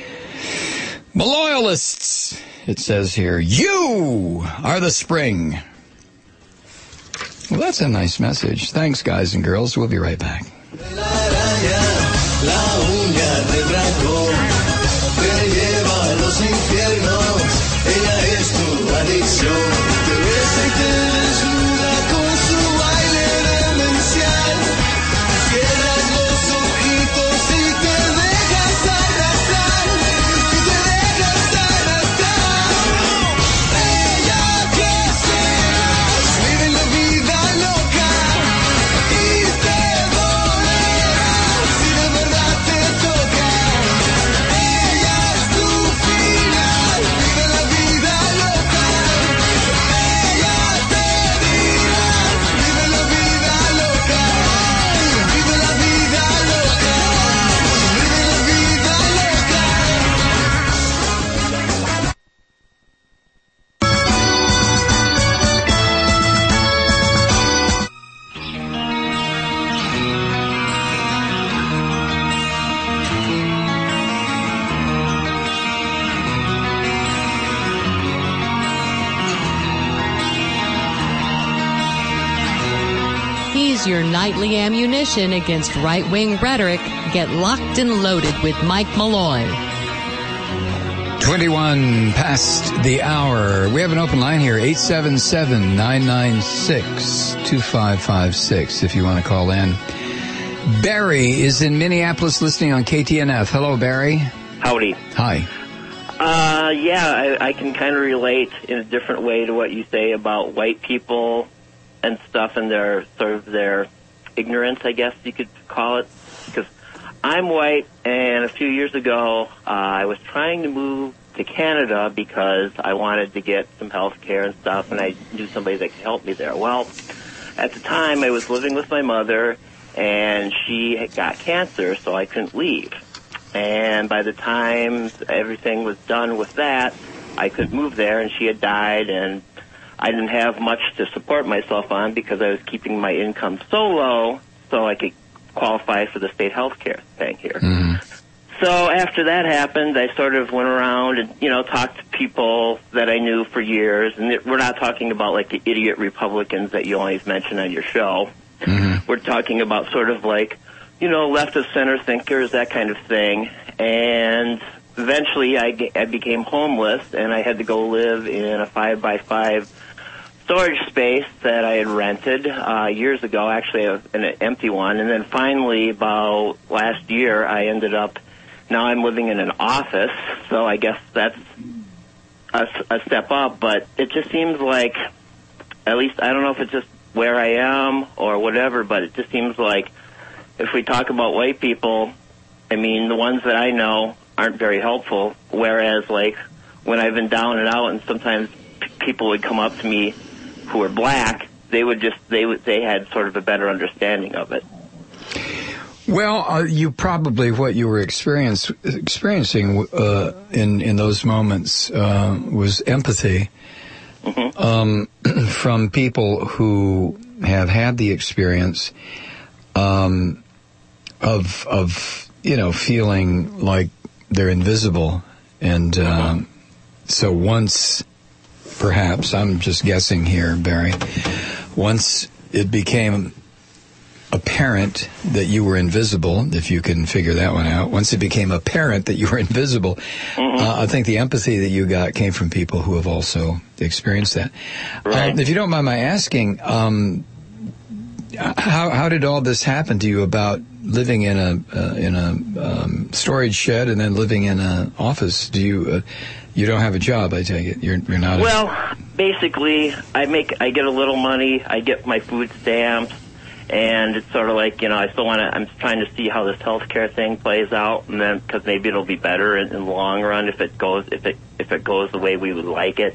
Malloyalists, it says here, you are the spring. Well, that's a nice message. Thanks, guys and girls. We'll be right back. La araña, la uña del dragón, te lleva a los infiernos, ella es tu adicción, te besa y te desnuda con su baile demencial, cierras los ojitos y te dejas arrastrar, y te dejas arrastrar, ella que serás, vive la vida loca, y te Your nightly ammunition against right-wing rhetoric. Get locked and loaded with Mike Malloy. twenty-one past the hour. We have an open line here, eight seven seven, nine nine six, two five five six, if you want to call in. Barry is in Minneapolis listening on K T N F. Hello, Barry. Howdy. Hi. Uh, yeah, I, I can kind of relate in a different way to what you say about white people and stuff and their sort of their ignorance, I guess you could call it. Because I'm white, and a few years ago, uh, I was trying to move to Canada because I wanted to get some health care and stuff, and I knew somebody that could help me there. Well, at the time, I was living with my mother, and she had got cancer, so I couldn't leave. And by the time everything was done with that, I couldn't move there, and she had died, and I didn't have much to support myself on because I was keeping my income so low so I could qualify for the state health care thing here. Mm-hmm. So after that happened, I sort of went around and, you know, talked to people that I knew for years. And it, we're not talking about, like, the idiot Republicans that you always mention on your show. Mm-hmm. We're talking about sort of like, you know, left-of-center thinkers, that kind of thing. And eventually I, I became homeless, and I had to go live in a five by five storage space that I had rented uh, years ago, actually an empty one. And then finally, about last year, I ended up, now I'm living in an office, so I guess that's a, a step up. But it just seems like, at least, I don't know if it's just where I am or whatever, but it just seems like if we talk about white people, I mean, the ones that I know aren't very helpful. Whereas, like, when I've been down and out, and sometimes p- people would come up to me who were black, they would just they would they had sort of a better understanding of it. Well, uh, you probably what you were experience, experiencing uh, in in those moments uh, was empathy mm-hmm. um, from people who have had the experience um, of of you know feeling like they're invisible, and um, mm-hmm. so once, perhaps I'm just guessing here, Barry, once it became apparent that you were invisible, if you can figure that one out, once it became apparent that you were invisible, mm-hmm. uh, I think the empathy that you got came from people who have also experienced that. Right. Uh, if you don't mind my asking, um, how how did all this happen to you about living in a uh, in a um, storage shed and then living in an office? Do you uh, you don't have a job? I take it you're you're not. Well, a... basically, I make I get a little money. I get my food stamps. And it's sort of like, you know, I still want to, I'm trying to see how this healthcare thing plays out, and then, because maybe it'll be better in, in the long run if it goes, if it, if it goes the way we would like it.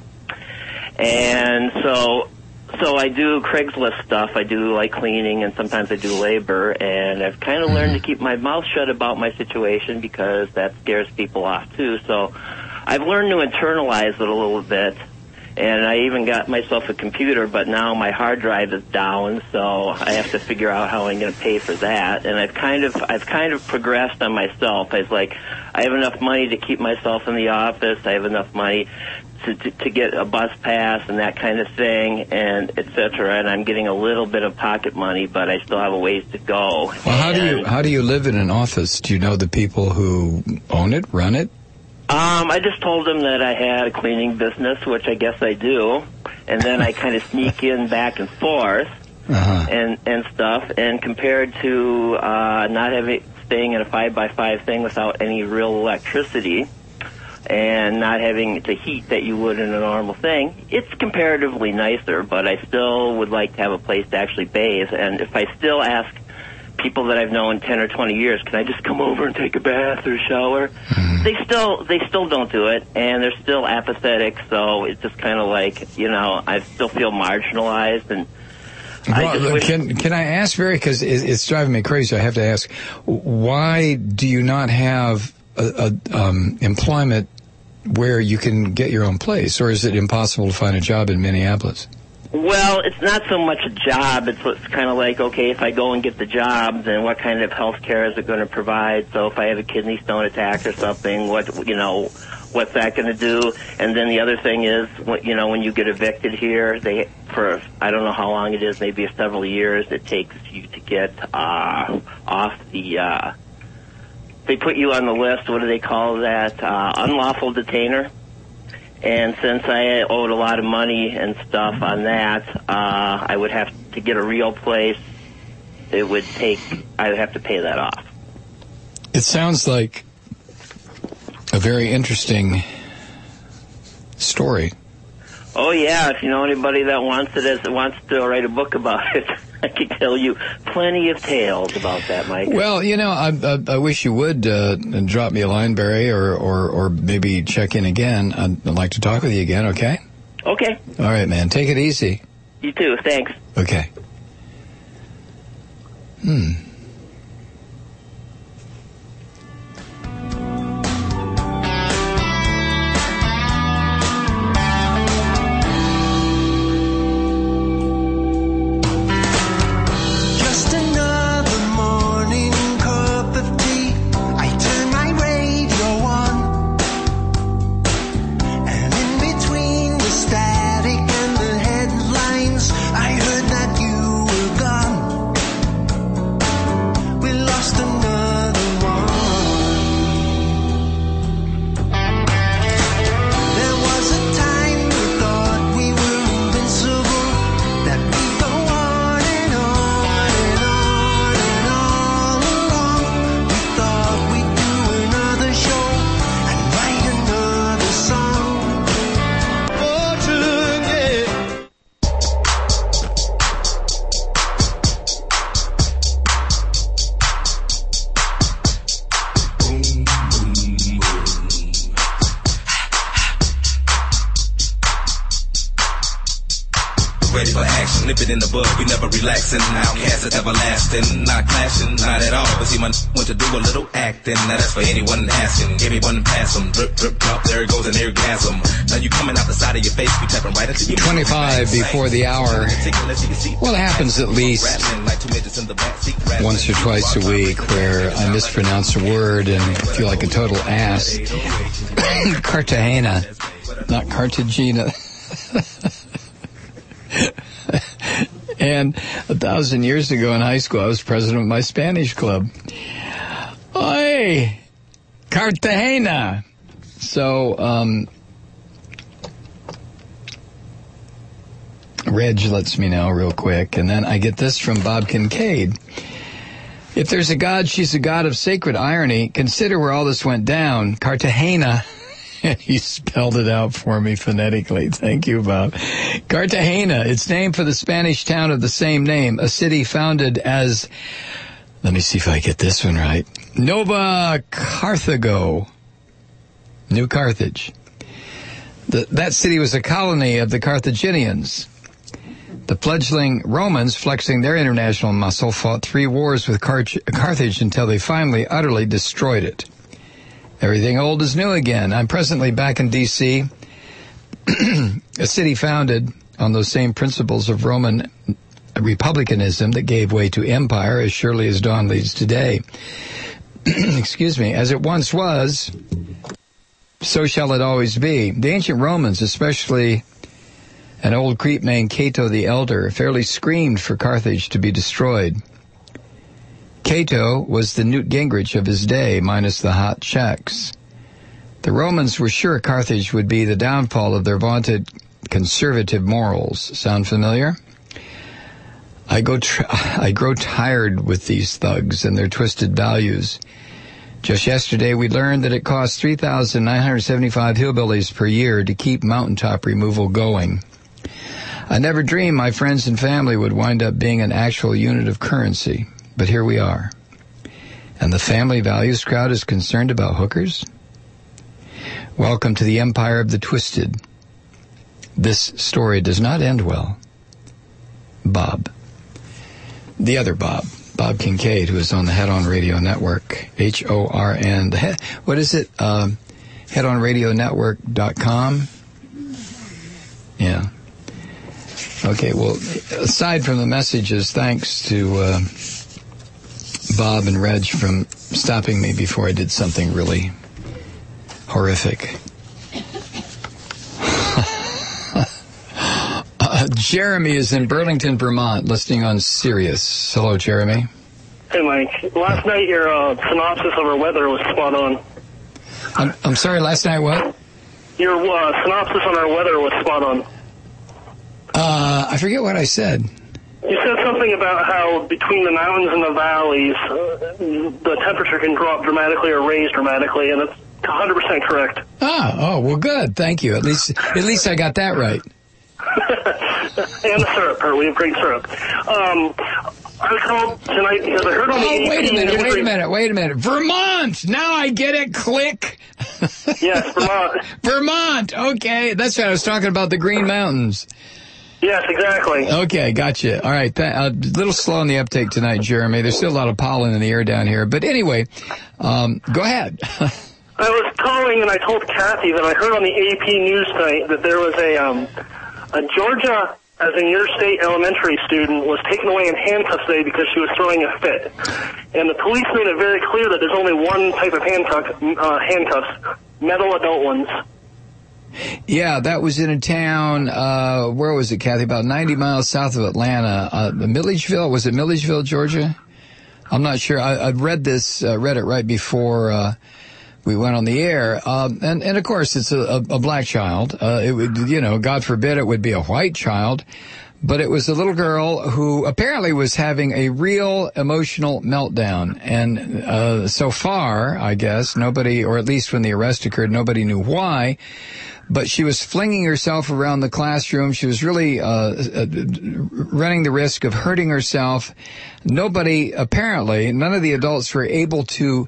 And so, so I do Craigslist stuff. I do like cleaning, and sometimes I do labor, and I've kind of learned to keep my mouth shut about my situation because that scares people off too. So I've learned to internalize it a little bit. And I even got myself a computer, but now my hard drive is down, so I have to figure out how I'm going to pay for that. And I've kind of, I've kind of progressed on myself. I was like, I have enough money to keep myself in the office. I have enough money to, to, to get a bus pass and that kind of thing, and et cetera. And I'm getting a little bit of pocket money, but I still have a ways to go. Well, how and, do you, how do you live in an office? Do you know the people who own it, run it? Um, I just told them that I had a cleaning business, which I guess I do, and then I kind of sneak in back and forth uh-huh. and and stuff. And compared to uh, not having staying in a five by five thing without any real electricity, and not having the heat that you would in a normal thing, it's comparatively nicer. But I still would like to have a place to actually bathe. And if I still ask people that I've known ten or twenty years, can I just come over and take a bath or shower? Mm-hmm. They still, they still don't do it, and they're still apathetic, so it's just kind of like, you know, I still feel marginalized, and well, I just wish... Can, can I ask, Barry, because it's driving me crazy, I have to ask, why do you not have a, a um, employment where you can get your own place, or is it impossible to find a job in Minneapolis? Well, it's not so much a job. It's, it's kind of like, okay, if I go and get the job, then what kind of health care is it going to provide? So if I have a kidney stone attack or something, what, you know, what's that going to do? And then the other thing is, you know, when you get evicted here, they, for, I don't know how long it is, maybe several years, it takes you to get uh, off the, uh, they put you on the list, what do they call that, uh, unlawful detainer. And since I owed a lot of money and stuff on that, uh, I would have to get a real place. It would take, I would have to pay that off. It sounds like a very interesting story. Oh yeah, if you know anybody that wants it, as wants to write a book about it, I can tell you plenty of tales about that, Mike. Well, you know, I, I, I wish you would uh, drop me a line, Barry, or, or, or maybe check in again. I'd, I'd like to talk with you again, okay? Okay. All right, man. Take it easy. You too. Thanks. Okay. Hmm. I heard that you were gone. ready for action. Nip it in the bud, we never relaxing. Outcast is everlasting, not clashing, not at all. But see, my want to do a little acting. Now that's for anyone asking. Everyone pass them. Drip, drip, drop. There it goes an orgasm. Now you coming out the side of your face, we tapping right into your twenty-five before the hour. Well, it happens at least once or twice a week where I mispronounce a word and feel like a total ass. Cartagena, not Cartagena. And a thousand years ago in high school, I was president of my Spanish club. Oy, Cartagena. So, um, Reg lets me know real quick, and then I get this from Bob Kincaid. If there's a God, she's a God of sacred irony. Consider where all this went down. Cartagena. And he spelled it out for me phonetically. Thank you, Bob. Cartagena. It's named for the Spanish town of the same name, a city founded as, let me see if I get this one right, Nova Carthago, New Carthage. The, that city was a colony of the Carthaginians. The fledgling Romans, flexing their international muscle, fought three wars with Car- Carthage until they finally utterly destroyed it. Everything old is new again. I'm presently back in D C, a city founded on those same principles of Roman republicanism that gave way to empire as surely as dawn leads today. Excuse me. As it once was, so shall it always be. The ancient Romans, especially an old creep named Cato the Elder, fairly screamed for Carthage to be destroyed. Cato was the Newt Gingrich of his day, minus the hot checks. The Romans were sure Carthage would be the downfall of their vaunted conservative morals. Sound familiar? I go tr- I grow tired with these thugs and their twisted values. Just yesterday, we learned that it costs three thousand nine hundred seventy-five hillbillies per year to keep mountaintop removal going. I never dreamed my friends and family would wind up being an actual unit of currency. But here we are. And the family values crowd is concerned about hookers? Welcome to the empire of the twisted. This story does not end well. Bob. The other Bob. Bob Kincaid, who is on the Head On Radio Network. H O R N. The head, what is it? Uh, head on radio network dot com? Yeah. Okay, well, aside from the messages, thanks to uh, Bob and Reg from stopping me before I did something really horrific. uh, Jeremy is in Burlington, Vermont, listening on Sirius. Hello, Jeremy. Hey, Mike. Last night your uh, synopsis of our weather was spot on. I'm, I'm sorry, last night what? Your uh, synopsis on our weather was spot on. Uh, I forget what I said. You said something about how between the mountains and the valleys, uh, the temperature can drop dramatically or raise dramatically, and it's one hundred percent correct. Ah, oh, well, good. Thank you. At least, at least I got that right. And the syrup part. We have great syrup. Um, I called tonight because I heard on the Oh, wait a minute, Newsweek- wait a minute, wait a minute. Vermont! Now I get it. Click. Yes, Vermont. Vermont. Okay, that's right. I was talking about the Green Mountains. Yes, exactly. Okay, gotcha. All right, th- a little slow on the uptake tonight, Jeremy. There's still a lot of pollen in the air down here. But anyway, um, go ahead. I was calling and I told Kathy that I heard on the A P News tonight that there was a, um, a Georgia, as in your state elementary student, was taken away in handcuffs today because she was throwing a fit. And the police made it very clear that there's only one type of handcuff, uh, handcuffs, metal adult ones. Yeah, that was in a town, uh, where was it, Kathy? About ninety miles south of Atlanta. Uh, Milledgeville, was it Milledgeville, Georgia? I'm not sure. I, I read this, uh, read it right before, uh, we went on the air. Um, and, and of course, it's a, a, a black child. Uh, it would, you know, God forbid it would be a white child. But it was a little girl who apparently was having a real emotional meltdown. And, uh, so far, I guess, nobody, or at least when the arrest occurred, nobody knew why. But she was flinging herself around the classroom. She was really uh, uh, running the risk of hurting herself. Nobody, apparently, none of the adults were able to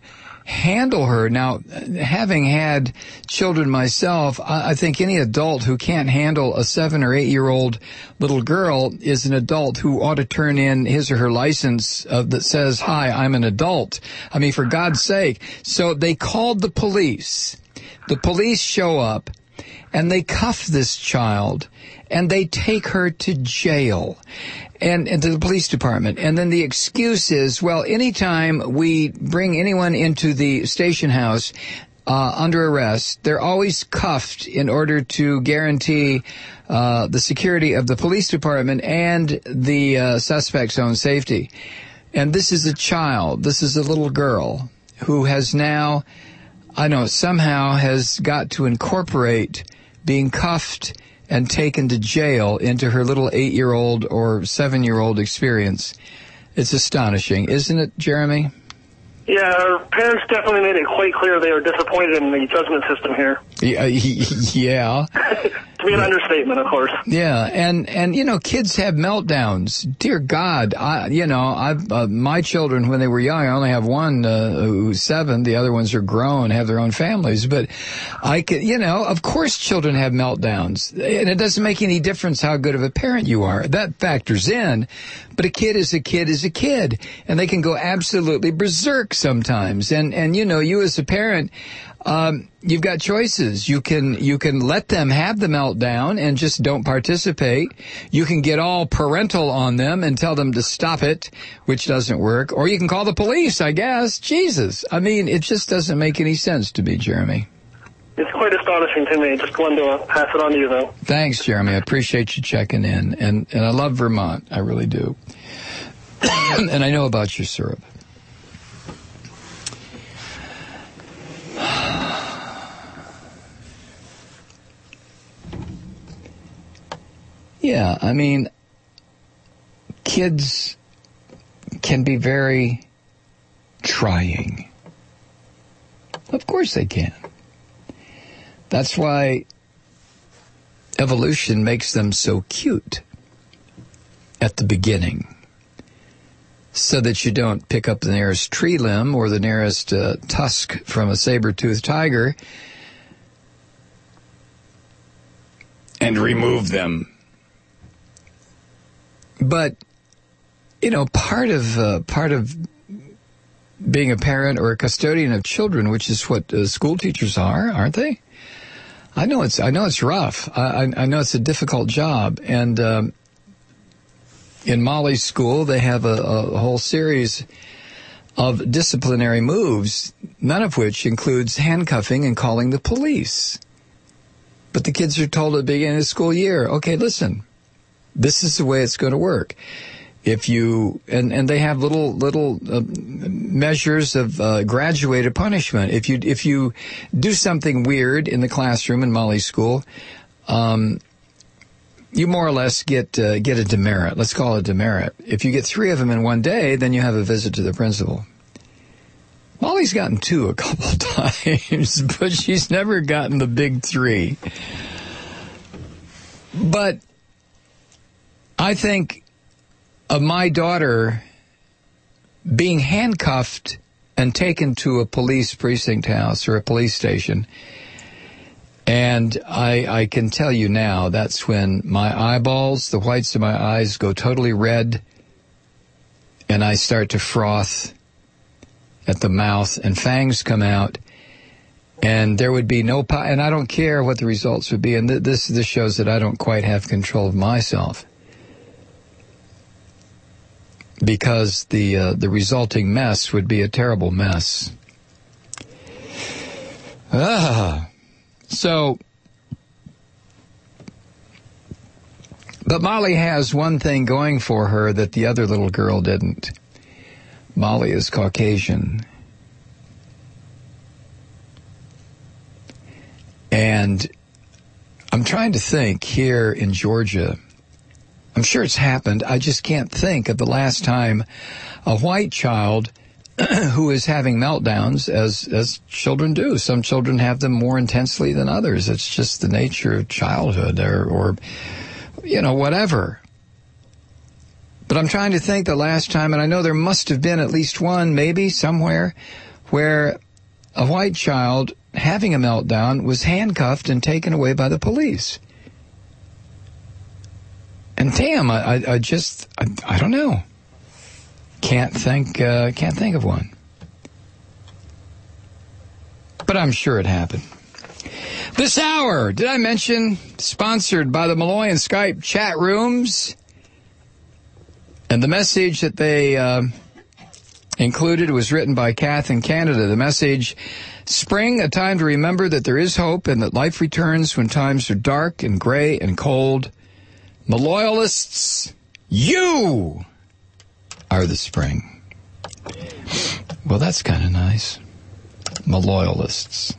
handle her. Now, having had children myself, I, I think any adult who can't handle a seven or eight year old little girl is an adult who ought to turn in his or her license uh, that says, "Hi, I'm an adult." I mean, for God's sake. So they called the police. The police show up and they cuff this child and they take her to jail. And, and to the police department. And then the excuse is, well, anytime we bring anyone into the station house uh, under arrest, they're always cuffed in order to guarantee uh, the security of the police department and the uh, suspect's own safety. And this is a child. This is a little girl who has now, I know, somehow has got to incorporate being cuffed and taken to jail into her little eight-year-old or seven-year-old experience. It's astonishing, isn't it, Jeremy? Yeah, our parents definitely made it quite clear they were disappointed in the judgment system here. Yeah. yeah. To be an understatement, of course. Yeah, and, and you know, kids have meltdowns. Dear God, I, you know, I've, uh, my children, when they were young, I only have one uh, who's seven. The other ones are grown, have their own families. But I could, you know, of course children have meltdowns. And it doesn't make any difference how good of a parent you are. That factors in. But a kid is a kid is a kid. And they can go absolutely berserk sometimes. And, and you know, you as a parent, um, you've got choices. You can, you can let them have the meltdown and just don't participate. You can get all parental on them and tell them to stop it, which doesn't work. Or you can call the police, I guess. Jesus. I mean, it just doesn't make any sense to me, Jeremy. It's quite astonishing to me. Just wanted to uh, pass it on to you, though. Thanks, Jeremy. I appreciate you checking in. And, and I love Vermont. I really do. And I know about your syrup. Yeah, I mean, kids can be very trying. Of course they can. That's why evolution makes them so cute at the beginning, so that you don't pick up the nearest tree limb or the nearest uh, tusk from a saber-toothed tiger and remove them. But, you know, part of uh, part of being a parent or a custodian of children, which is what uh, school teachers are, aren't they? I know it's I know it's rough. I, I know it's a difficult job. And um, in Molly's school, they have a, a whole series of disciplinary moves, none of which includes handcuffing and calling the police. But the kids are told at the beginning of the school year, okay, listen, this is the way it's going to work. If you, and, and they have little, little uh, measures of uh, graduated punishment. If you, if you do something weird in the classroom in Molly's school, um, you more or less get, uh, get a demerit. Let's call it a demerit. If you get three of them in one day, then you have a visit to the principal. Molly's gotten two a couple times, but she's never gotten the big three. But I think of my daughter being handcuffed and taken to a police precinct house or a police station. And I, I can tell you now, that's when my eyeballs, the whites of my eyes go totally red, and I start to froth at the mouth, and fangs come out, and there would be no, po- and I don't care what the results would be, and th- this, this shows that I don't quite have control of myself. Because the uh, the resulting mess would be a terrible mess. Ah, so, but Molly has one thing going for her that the other little girl didn't. Molly is Caucasian. And I'm trying to think here in Georgia, I'm sure it's happened. I just can't think of the last time a white child who is having meltdowns, as as children do. Some children have them more intensely than others. It's just the nature of childhood, or, or you know, whatever. But I'm trying to think the last time, and I know there must have been at least one, maybe somewhere, where a white child having a meltdown was handcuffed and taken away by the police. And damn, I, I, I just, I, I don't know. Can't think, uh, can't think of one. But I'm sure it happened. This hour, did I mention, sponsored by the Malloy and Skype chat rooms. And the message that they uh, included was written by Kath in Canada. The message, spring, a time to remember that there is hope and that life returns when times are dark and gray and cold. Malloyalists, you are the spring. Well, that's kind of nice. Malloyalists.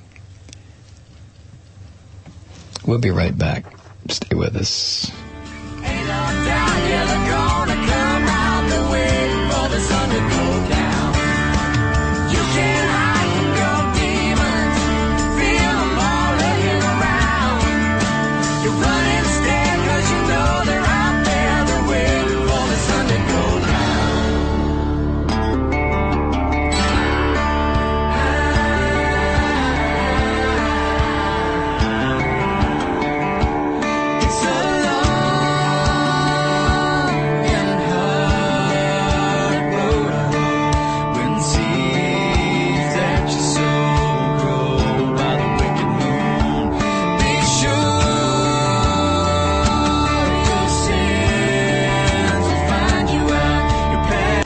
We'll be right back. Stay with us. Ain't no doubt you're gonna come out the way for the sun to go down. You can't hide from your demons, feel them all looking around. You run instead cause you know they're out there, they're waiting for the sun to go down. It's a long and hard road when seeds that you sow grow by the wicked moon. Be sure your sins will find you out your path.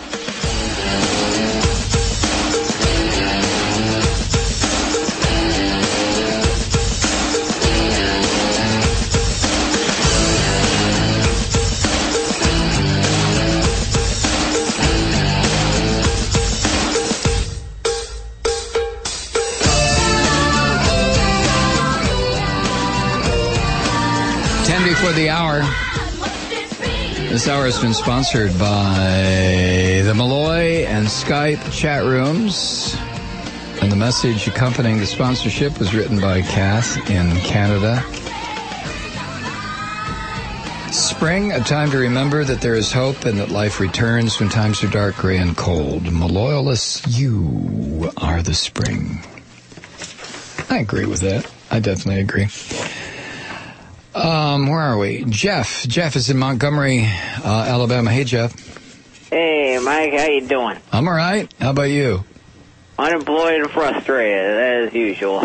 Ten before the hour. This hour has been sponsored by the Malloy and Skype chat rooms. And the message accompanying the sponsorship was written by Kath in Canada. Spring, a time to remember that there is hope and that life returns when times are dark, gray, and cold. Malloyalists, you are the spring. I agree with that. I definitely agree. Um, where are we? Jeff. Jeff is in Montgomery, uh, Alabama. Hey, Jeff. Hey, Mike, how you doing? I'm all right. How about you? Unemployed and frustrated, as usual.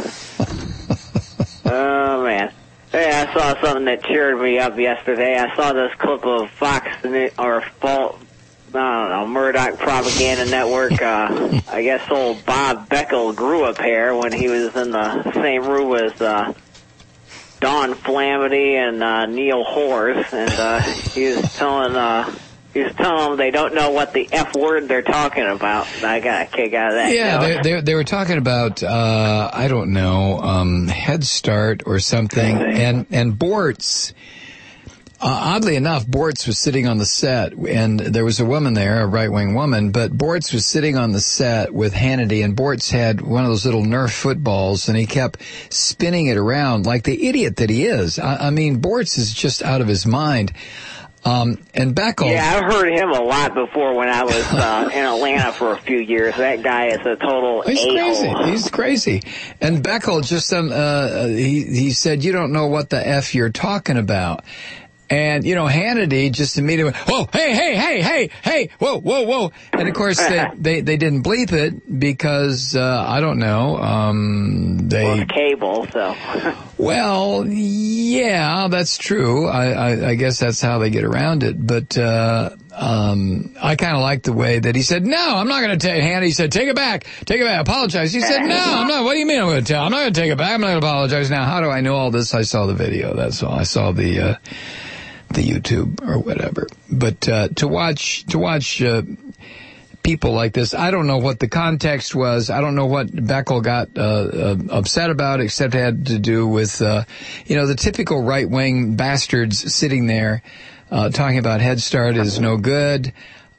Oh, man. Hey, I saw something that cheered me up yesterday. I saw this clip of Fox News, or Fault, I don't know, Murdoch Propaganda Network. Uh, I guess old Bob Beckel grew a pair when he was in the same room as uh, Don Flaherty and uh, Neil Horst, and uh, he was telling uh, he was telling them they don't know what the F word they're talking about. I got a kick out of that. Yeah, they, they, they were talking about uh, I don't know, um, Head Start or something, and and Bortz. Uh, oddly enough, Bortz was sitting on the set, and there was a woman there, a right-wing woman, but Bortz was sitting on the set with Hannity, and Bortz had one of those little Nerf footballs, and he kept spinning it around like the idiot that he is. I, I mean, Bortz is just out of his mind. Um, and Beckel... Yeah, I've heard him a lot before when I was uh, in Atlanta for a few years. That guy is a total He's a-hole. crazy. He's crazy. And Beckel just, um, uh, he, he said, you don't know what the F you're talking about. And, you know, Hannity just immediately went, oh, hey, hey, hey, hey, hey, whoa, whoa, whoa. And, of course, they, they, they didn't bleep it because, uh, I don't know, um, they... Well, it's cable, so... Well, yeah, that's true. I, I, I guess that's how they get around it. But, uh, um, I kind of like the way that he said, no, I'm not going to take, Hannity said, take it back, take it back, apologize. He said, no, I'm not, what do you mean I'm going to tell? I'm not going to take it back, I'm not going to apologize. Now, how do I know all this? I saw the video, that's all. I saw the, uh, the YouTube or whatever. But uh, to watch to watch uh, people like this, I don't know what the context was. I don't know what Beckel got uh, uh, upset about, except it had to do with, uh, you know, the typical right-wing bastards sitting there uh, talking about Head Start is no good.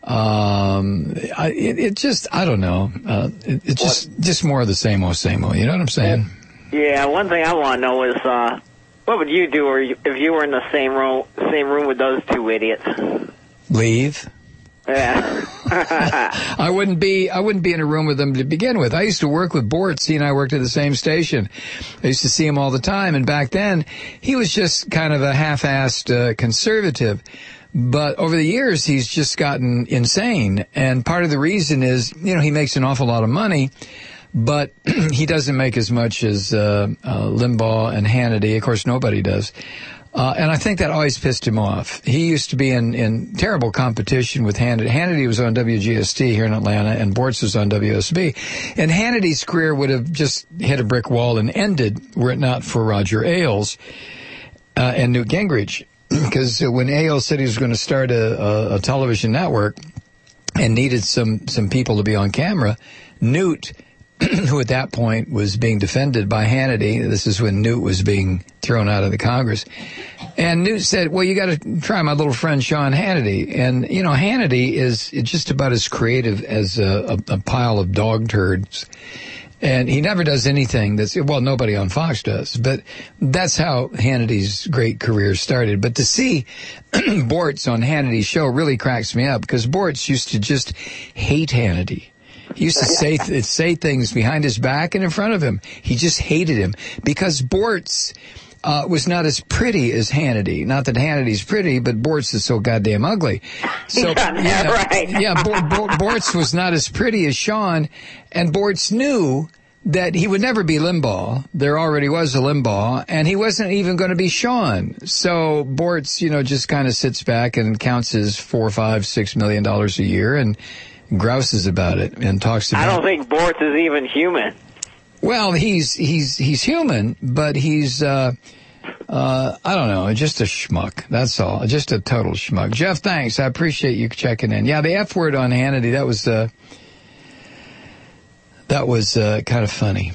Um, I, it, it just, I don't know. Uh, it, it's just, just more of the same old, same old. You know what I'm saying? Yeah, one thing I want to know is... Uh, what would you do if you were in the same room, same room with those two idiots? Leave. Yeah. I wouldn't be I wouldn't be in a room with him to begin with. I used to work with Bortz. He and I worked at the same station. I used to see him all the time, and back then he was just kind of a half-assed uh, conservative. But over the years, he's just gotten insane. And part of the reason is, you know, he makes an awful lot of money, but he doesn't make as much as uh, uh, Limbaugh and Hannity. Of course, nobody does. Uh, and I think that always pissed him off. He used to be in, in terrible competition with Hannity. Hannity was on W G S T here in Atlanta, and Bortz was on W S B. And Hannity's career would have just hit a brick wall and ended were it not for Roger Ailes uh, and Newt Gingrich. Because when Ailes said he was going to start a, a, a television network and needed some, some people to be on camera, Newt, who at that point was being defended by Hannity, this is when Newt was being thrown out of the Congress, and Newt said, well, you got to try my little friend Sean Hannity. And, you know, Hannity is just about as creative as a, a, a pile of dog turds. And he never does anything that's, well, nobody on Fox does, but that's how Hannity's great career started. But to see Bortz on Hannity's show really cracks me up, because Bortz used to just hate Hannity. He used to say th- say things behind his back and in front of him. He just hated him because Bortz uh, was not as pretty as Hannity. Not that Hannity's pretty, but Bortz is so goddamn ugly. So yeah, right. yeah, Bo- Bo- Bortz was not as pretty as Sean, and Bortz knew that he would never be Limbaugh. There already was a Limbaugh, and he wasn't even going to be Sean. So Bortz, you know, just kind of sits back and counts his four, five, six million dollars a year and grouses about it and talks about. I don't think Bortz is even human. Well, he's he's he's human, but he's uh, uh, I don't know, just a schmuck. That's all, just a total schmuck. Jeff, thanks. I appreciate you checking in. Yeah, the F word on Hannity, that was uh, that was uh, kind of funny.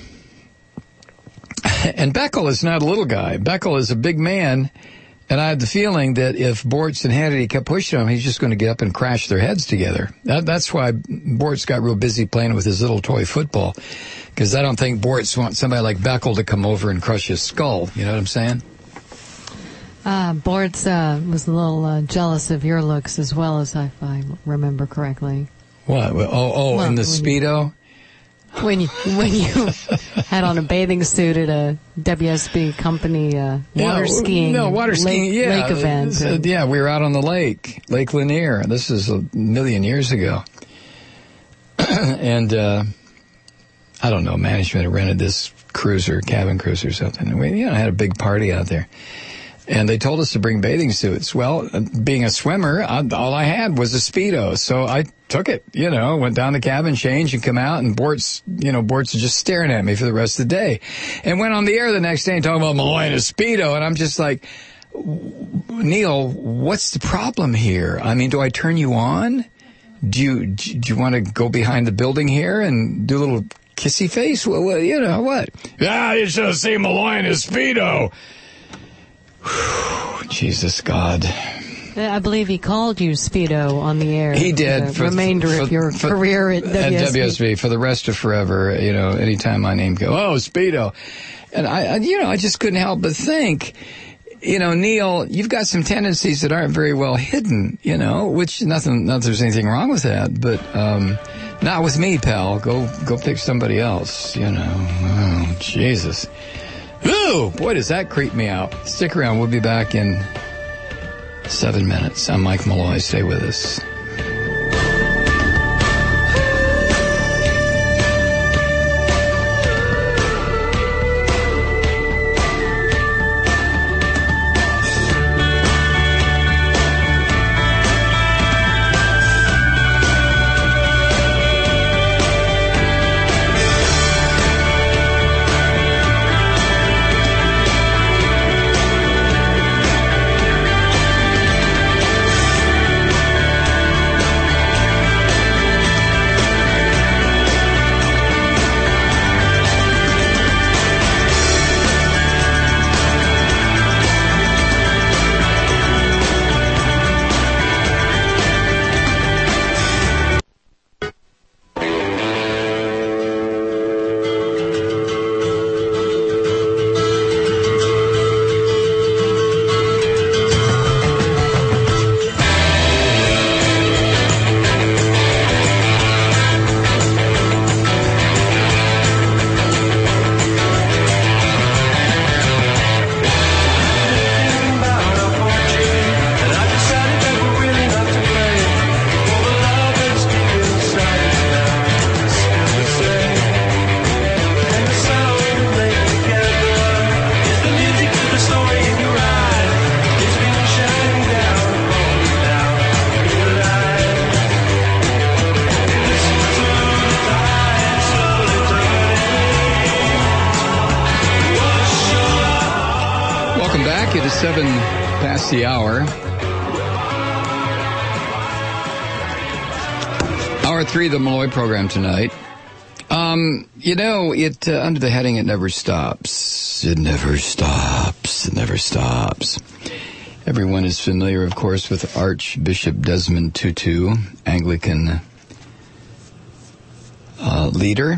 And Beckel is not a little guy. Beckel is a big man. And I had the feeling that if Bortz and Hannity kept pushing him, he's just going to get up and crash their heads together. That, that's why Bortz got real busy playing with his little toy football, because I don't think Bortz wants somebody like Beckel to come over and crush his skull. You know what I'm saying? Uh, Bortz uh, was a little uh, jealous of your looks as well, as I, if I remember correctly. What? Oh, oh, well, in the Speedo? When you when you had on a bathing suit at a W S B company uh, water yeah, skiing, no water skiing, lake, yeah, lake event. Uh, yeah, we were out on the lake, Lake Lanier. This is a million years ago, and uh, I don't know. Management had rented this cruiser, cabin cruiser, or something. And we, you know, had a big party out there. And they told us to bring bathing suits. Well, being a swimmer, I, all I had was a Speedo. So I took it, you know, went down the cabin, changed, and come out, and Bortz, you know, Bortz was just staring at me for the rest of the day. And went on the air the next day and talking about Malloy and a Speedo. And I'm just like, Neil, what's the problem here? I mean, do I turn you on? Do you, do you want to go behind the building here and do a little kissy face? Well, well you know, what? Yeah, you should have seen Malloy and his Speedo. Jesus God. I believe he called you Speedo on the air. He did. For the for, remainder for, of your for, career at W S B. At W S B for the rest of forever. You know, anytime my name goes, oh, Speedo. And I, I, you know, I just couldn't help but think, you know, Neil, you've got some tendencies that aren't very well hidden, you know, which nothing, not there's anything wrong with that, but, um, not with me, pal. Go, go pick somebody else, you know. Oh, Jesus. Ooh, boy, does that creep me out. Stick around. We'll be back in seven minutes. I'm Mike Malloy. Stay with us. Seven past the hour. Hour three of the Malloy program tonight. Um, you know, it uh, under the heading, it never stops. It never stops. It never stops. Everyone is familiar, of course, with Archbishop Desmond Tutu, Anglican uh, leader,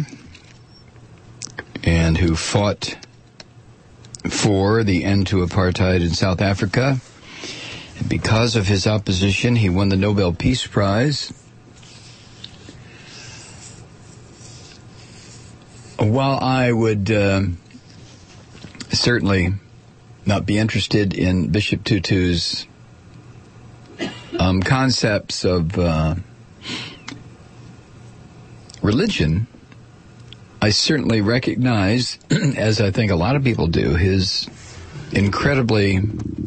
and who fought for the end to apartheid in South Africa. And because of his opposition, he won the Nobel Peace Prize. While I would uh, certainly not be interested in Bishop Tutu's um, concepts of uh, religion, I certainly recognize, as I think a lot of people do, his incredibly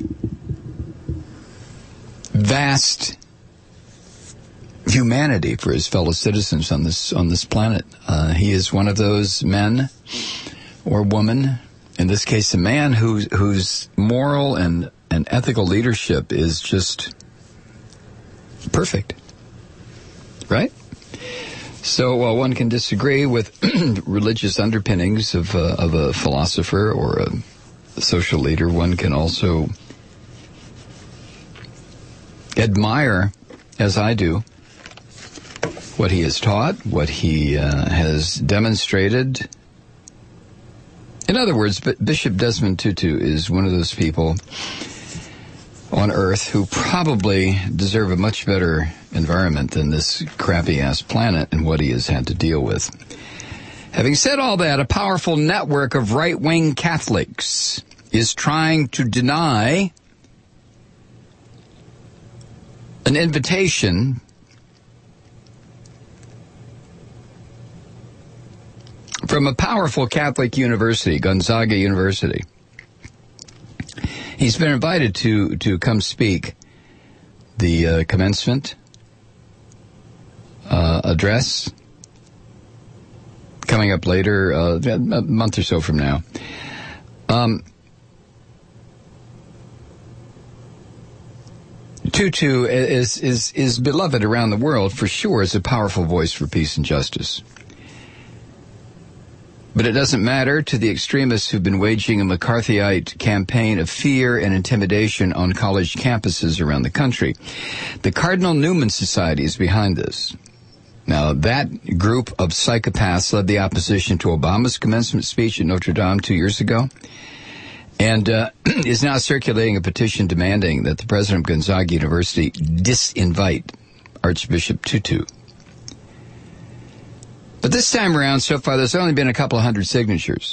vast humanity for his fellow citizens on this on this planet. Uh, he is one of those men or woman, in this case a man, whose whose moral and, and ethical leadership is just perfect. Right? So while one can disagree with religious underpinnings of, uh, of a philosopher or a, a social leader, one can also admire, as I do, what he has taught, what he uh, has demonstrated. In other words, Bishop Desmond Tutu is one of those people on Earth who probably deserve a much better environment than this crappy-ass planet and what he has had to deal with. Having said all that, a powerful network of right-wing Catholics is trying to deny an invitation from a powerful Catholic university, Gonzaga University. He's been invited to, to come speak the uh, commencement uh, address coming up later, uh, a month or so from now. Um, Tutu is, is, is beloved around the world for sure as a powerful voice for peace and justice. But it doesn't matter to the extremists who've been waging a McCarthyite campaign of fear and intimidation on college campuses around the country. The Cardinal Newman Society is behind this. Now, that group of psychopaths led the opposition to Obama's commencement speech at Notre Dame two years ago, and uh, is now circulating a petition demanding that the president of Gonzaga University disinvite Archbishop Tutu. But this time around, so far, there's only been a couple of hundred signatures.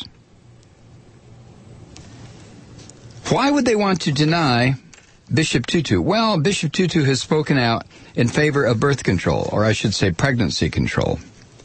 Why would they want to deny Bishop Tutu? Well, Bishop Tutu has spoken out in favor of birth control, or I should say pregnancy control.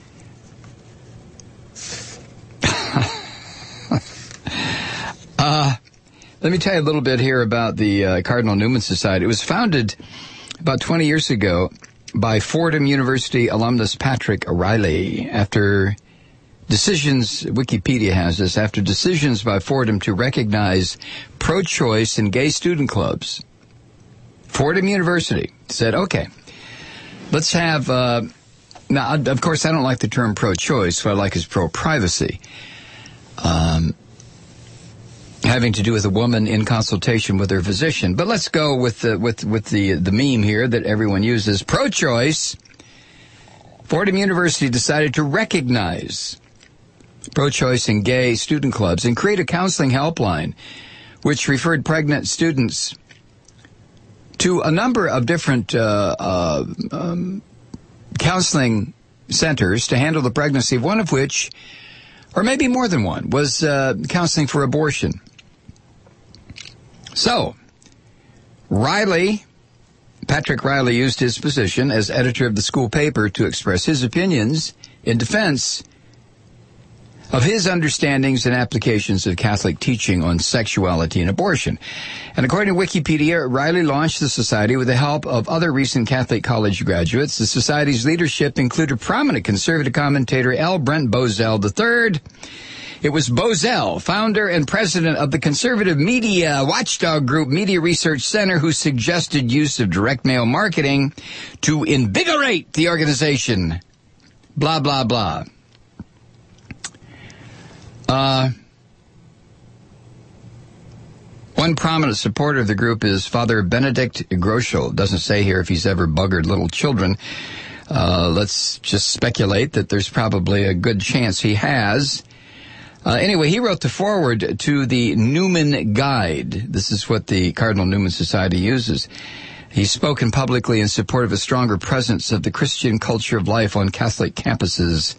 uh, let me tell you a little bit here about the uh, Cardinal Newman Society. It was founded about twenty years ago by Fordham University alumnus Patrick Riley after decisions, Wikipedia has this, after decisions by Fordham to recognize pro-choice in gay student clubs. Fordham University said, okay, let's have, uh, now, of course, I don't like the term pro-choice. What I like is pro-privacy. Um, having to do with a woman in consultation with her physician. But let's go with the, with, with the, the meme here that everyone uses. Pro-choice. Fordham University decided to recognize pro-choice in gay student clubs and create a counseling helpline which referred pregnant students to a number of different uh, uh, um, counseling centers to handle the pregnancy, one of which, or maybe more than one, was uh, counseling for abortion. So, Riley, Patrick Riley, used his position as editor of the school paper to express his opinions in defense of his understandings and applications of Catholic teaching on sexuality and abortion. And according to Wikipedia, Riley launched the society with the help of other recent Catholic college graduates. The society's leadership included prominent conservative commentator L. Brent Bozell the third It was Bozell, founder and president of the conservative media watchdog group Media Research Center, who suggested use of direct mail marketing to invigorate the organization. Blah, blah, blah. Uh, one prominent supporter of the group is Father Benedict Groschel. Doesn't say here if he's ever buggered little children. Uh, let's just speculate that there's probably a good chance he has. Uh, anyway, he wrote the foreword to the Newman Guide. This is what the Cardinal Newman Society uses. He's spoken publicly in support of a stronger presence of the Christian culture of life on Catholic campuses.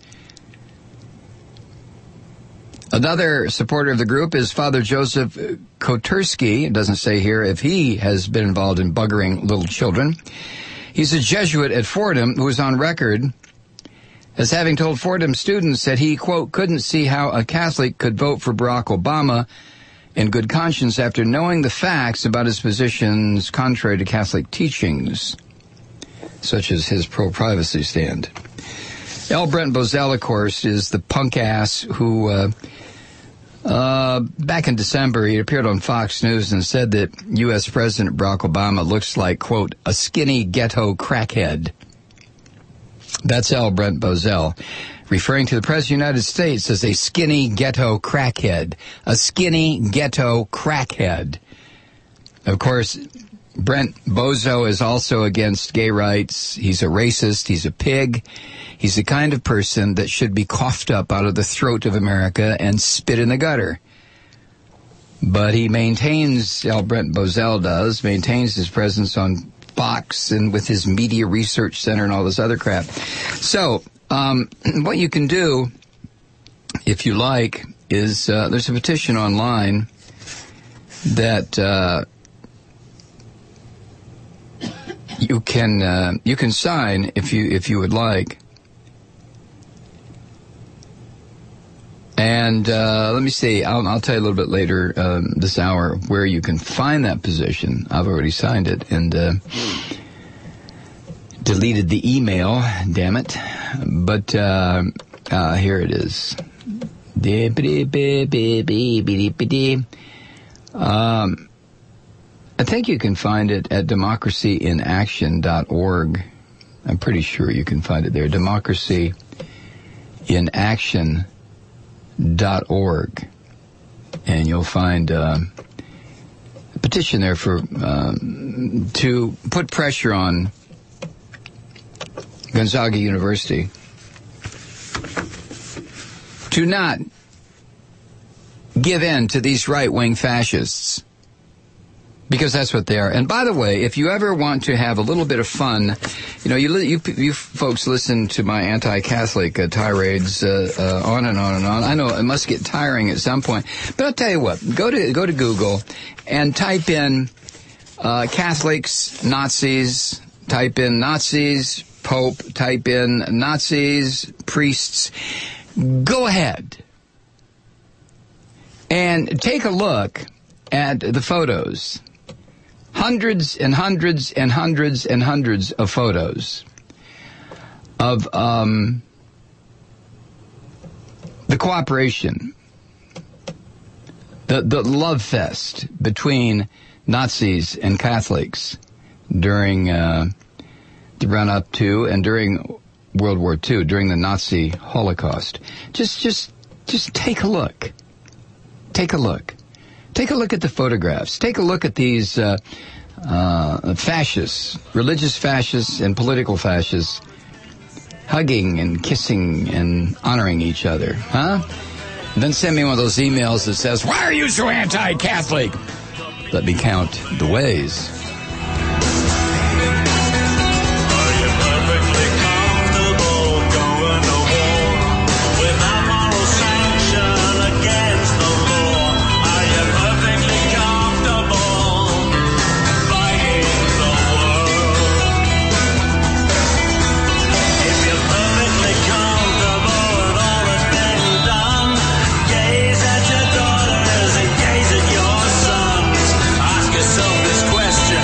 Another supporter of the group is Father Joseph Koterski. It doesn't say here if he has been involved in buggering little children. He's a Jesuit at Fordham who is on record as having told Fordham students that he, quote, couldn't see how a Catholic could vote for Barack Obama in good conscience after knowing the facts about his positions contrary to Catholic teachings, such as his pro-privacy stand. L. Brent Bozell, of course, is the punk ass who, uh, uh, back in December, he appeared on Fox News and said that U S President Barack Obama looks like, quote, a skinny ghetto crackhead. That's L. Brent Bozell, referring to the President of the United States as a skinny ghetto crackhead. A skinny ghetto crackhead. Of course, Brent Bozo is also against gay rights. He's a racist. He's a pig. He's the kind of person that should be coughed up out of the throat of America and spit in the gutter. But he maintains, L. Brent Bozell does, maintains his presence on Fox and with his Media Research Center and all this other crap. So, um, what you can do, if you like, is uh, there's a petition online that uh, you can uh, you can sign if you if you would like. And uh, let me see, I'll, I'll tell you a little bit later um, this hour where you can find that position. I've already signed it and uh, deleted the email, damn it. But uh, uh, here it is. Um, I think you can find it at democracy in action dot org. I'm pretty sure you can find it there. democracy in action dot org, and you'll find uh, a petition there for um, to put pressure on Gonzaga University to not give in to these right-wing fascists, because that's what they are. And by the way, if you ever want to have a little bit of fun, you know, you you, you folks listen to my anti-Catholic uh, tirades uh, uh, on and on and on. I know it must get tiring at some point, but I'll tell you what: go to go to Google and type in uh, Catholics, Nazis. Type in Nazis, Pope. Type in Nazis, priests. Go ahead and take a look at the photos. Hundreds and hundreds and hundreds and hundreds of photos of um, the cooperation, the, the love fest between Nazis and Catholics during uh, the run-up to and during World War Two, during the Nazi Holocaust. Just, just, just take a look. Take a look. Take a look at the photographs. Take a look at these uh, uh, fascists, religious fascists and political fascists, hugging and kissing and honoring each other, huh? And then send me one of those emails that says, "Why are you so anti-Catholic?" Let me count the ways. Ask yourself this question.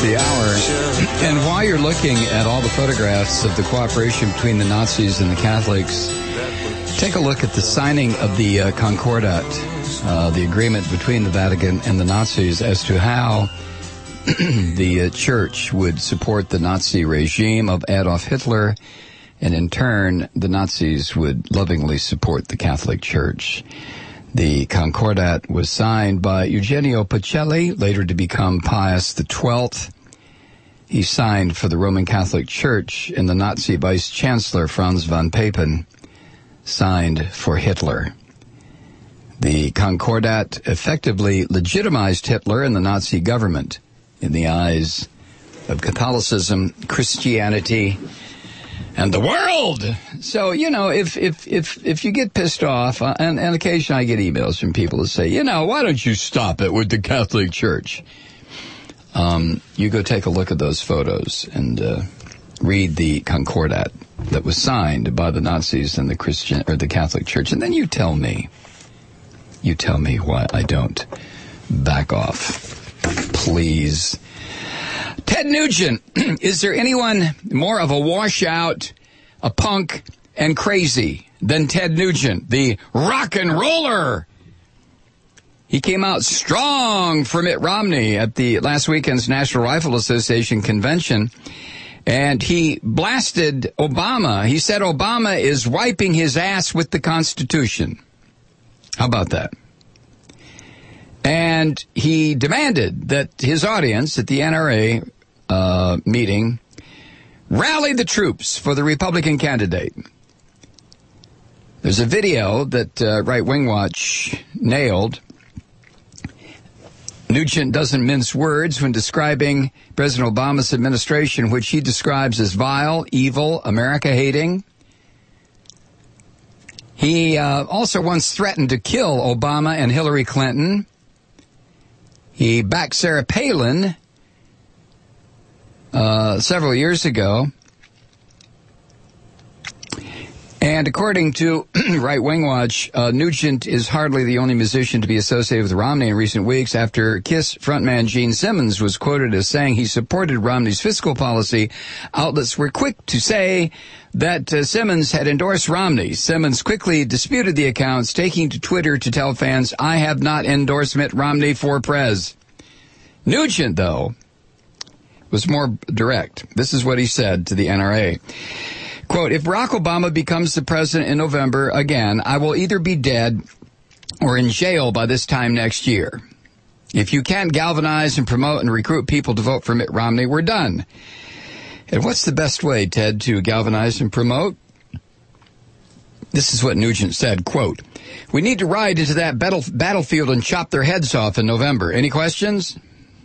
the hour. And while you're looking at all the photographs of the cooperation between the Nazis and the Catholics, take a look at the signing of the uh, Concordat, uh, the agreement between the Vatican and the Nazis as to how the uh, church would support the Nazi regime of Adolf Hitler, and in turn, the Nazis would lovingly support the Catholic Church. The Concordat was signed by Eugenio Pacelli, later to become Pius the twelfth. He signed for the Roman Catholic Church, and the Nazi Vice Chancellor Franz von Papen signed for Hitler. The Concordat effectively legitimized Hitler and the Nazi government in the eyes of Catholicism, Christianity, and the world. So, you know, if if if if you get pissed off, uh, and, and occasionally I get emails from people that say, you know, why don't you stop it with the Catholic Church? Um, you go take a look at those photos and uh, read the Concordat that was signed by the Nazis and the Christian or the Catholic Church, and then you tell me, you tell me why I don't back off, please. Ted Nugent, is there anyone more of a washout, a punk, and crazy than Ted Nugent, the rock and roller? He came out strong for Mitt Romney at the last weekend's National Rifle Association convention, and he blasted Obama. He said Obama is wiping his ass with the Constitution. How about that? And he demanded that his audience at the N R A uh, meeting rally the troops for the Republican candidate. There's a video that uh, Right Wing Watch nailed. Nugent doesn't mince words when describing President Obama's administration, which he describes as vile, evil, America-hating. He uh, also once threatened to kill Obama and Hillary Clinton. He backed Sarah Palin uh, several years ago. And according to Right Wing Watch, uh, Nugent is hardly the only musician to be associated with Romney in recent weeks, after KISS frontman Gene Simmons was quoted as saying he supported Romney's fiscal policy. Outlets were quick to say that uh, Simmons had endorsed Romney. Simmons quickly disputed the accounts, taking to Twitter to tell fans, I have not endorsed Mitt Romney for prez. Nugent, though, was more direct. This is what he said to the N R A. Quote, if Barack Obama becomes the president in November again, I will either be dead or in jail by this time next year. If you can't galvanize and promote and recruit people to vote for Mitt Romney, we're done. And what's the best way, Ted, to galvanize and promote? This is what Nugent said, quote, we need to ride into that battle, battlefield and chop their heads off in November. Any questions?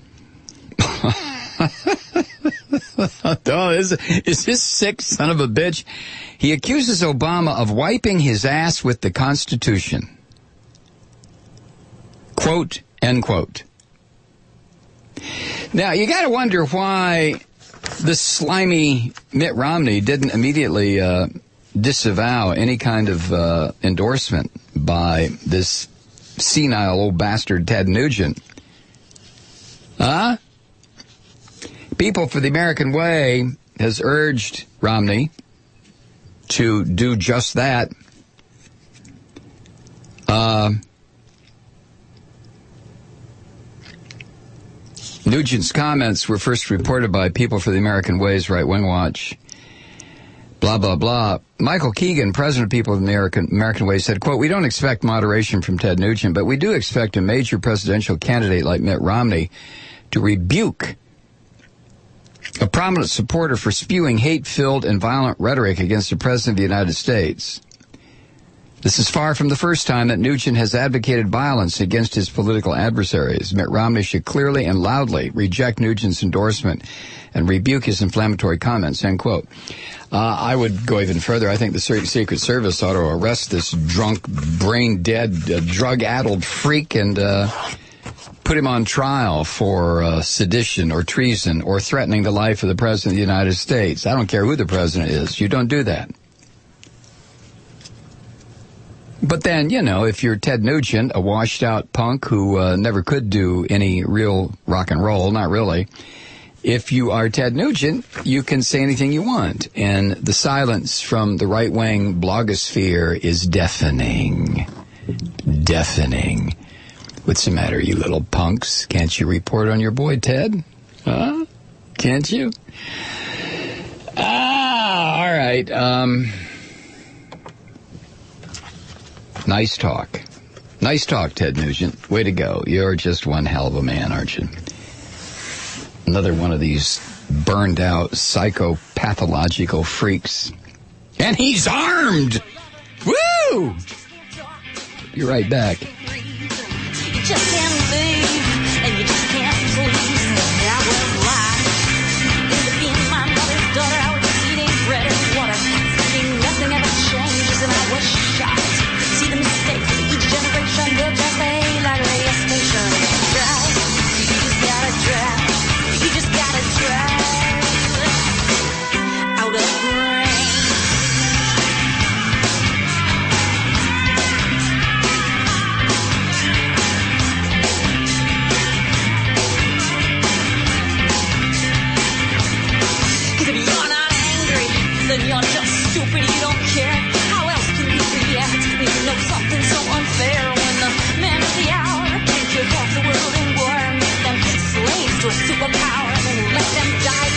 Oh, is, is this sick son of a bitch? He accuses Obama of wiping his ass with the Constitution. Quote, end quote. Now, you got to wonder why this slimy Mitt Romney didn't immediately uh, disavow any kind of uh, endorsement by this senile old bastard Ted Nugent. Huh? People for the American Way has urged Romney to do just that. Uh, Nugent's comments were first reported by People for the American Way's Right Wing Watch. Blah, blah, blah. Michael Keegan, president of People of the American, American Way, said, quote, we don't expect moderation from Ted Nugent, but we do expect a major presidential candidate like Mitt Romney to rebuke a prominent supporter for spewing hate-filled and violent rhetoric against the President of the United States. This is far from the first time that Nugent has advocated violence against his political adversaries. Mitt Romney should clearly and loudly reject Nugent's endorsement and rebuke his inflammatory comments, end quote. Uh, I would go even further. I think the Secret Service ought to arrest this drunk, brain-dead, uh, drug-addled freak and uh, put him on trial for uh, sedition or treason or threatening the life of the President of the United States. I don't care who the President is. You don't do that. But then, you know, if you're Ted Nugent, a washed-out punk who uh, never could do any real rock and roll, not really, if you are Ted Nugent, you can say anything you want. And the silence from the right-wing blogosphere is deafening. Deafening. What's the matter, you little punks? Can't you report on your boy, Ted? Huh? Can't you? Ah, all right. Um, nice talk. Nice talk, Ted Nugent. Way to go. You're just one hell of a man, aren't you? Another one of these burned out psychopathological freaks. And he's armed! Woo! Be right back. You just can't live, and you just can't please. I was lied into being my mother's daughter. I was eating bread and water, thinking nothing ever changes, and I was shocked. See the mistakes of each generation, they'll just stay like a radio station. Drive, you just gotta drive. You just gotta drive out of rain. Cause if you're not angry, then you're just stupid, you don't care. How else can you react when you know something so unfair? When the man of the hour can kick off the world in war and make them slaves to a superpower and then let them die.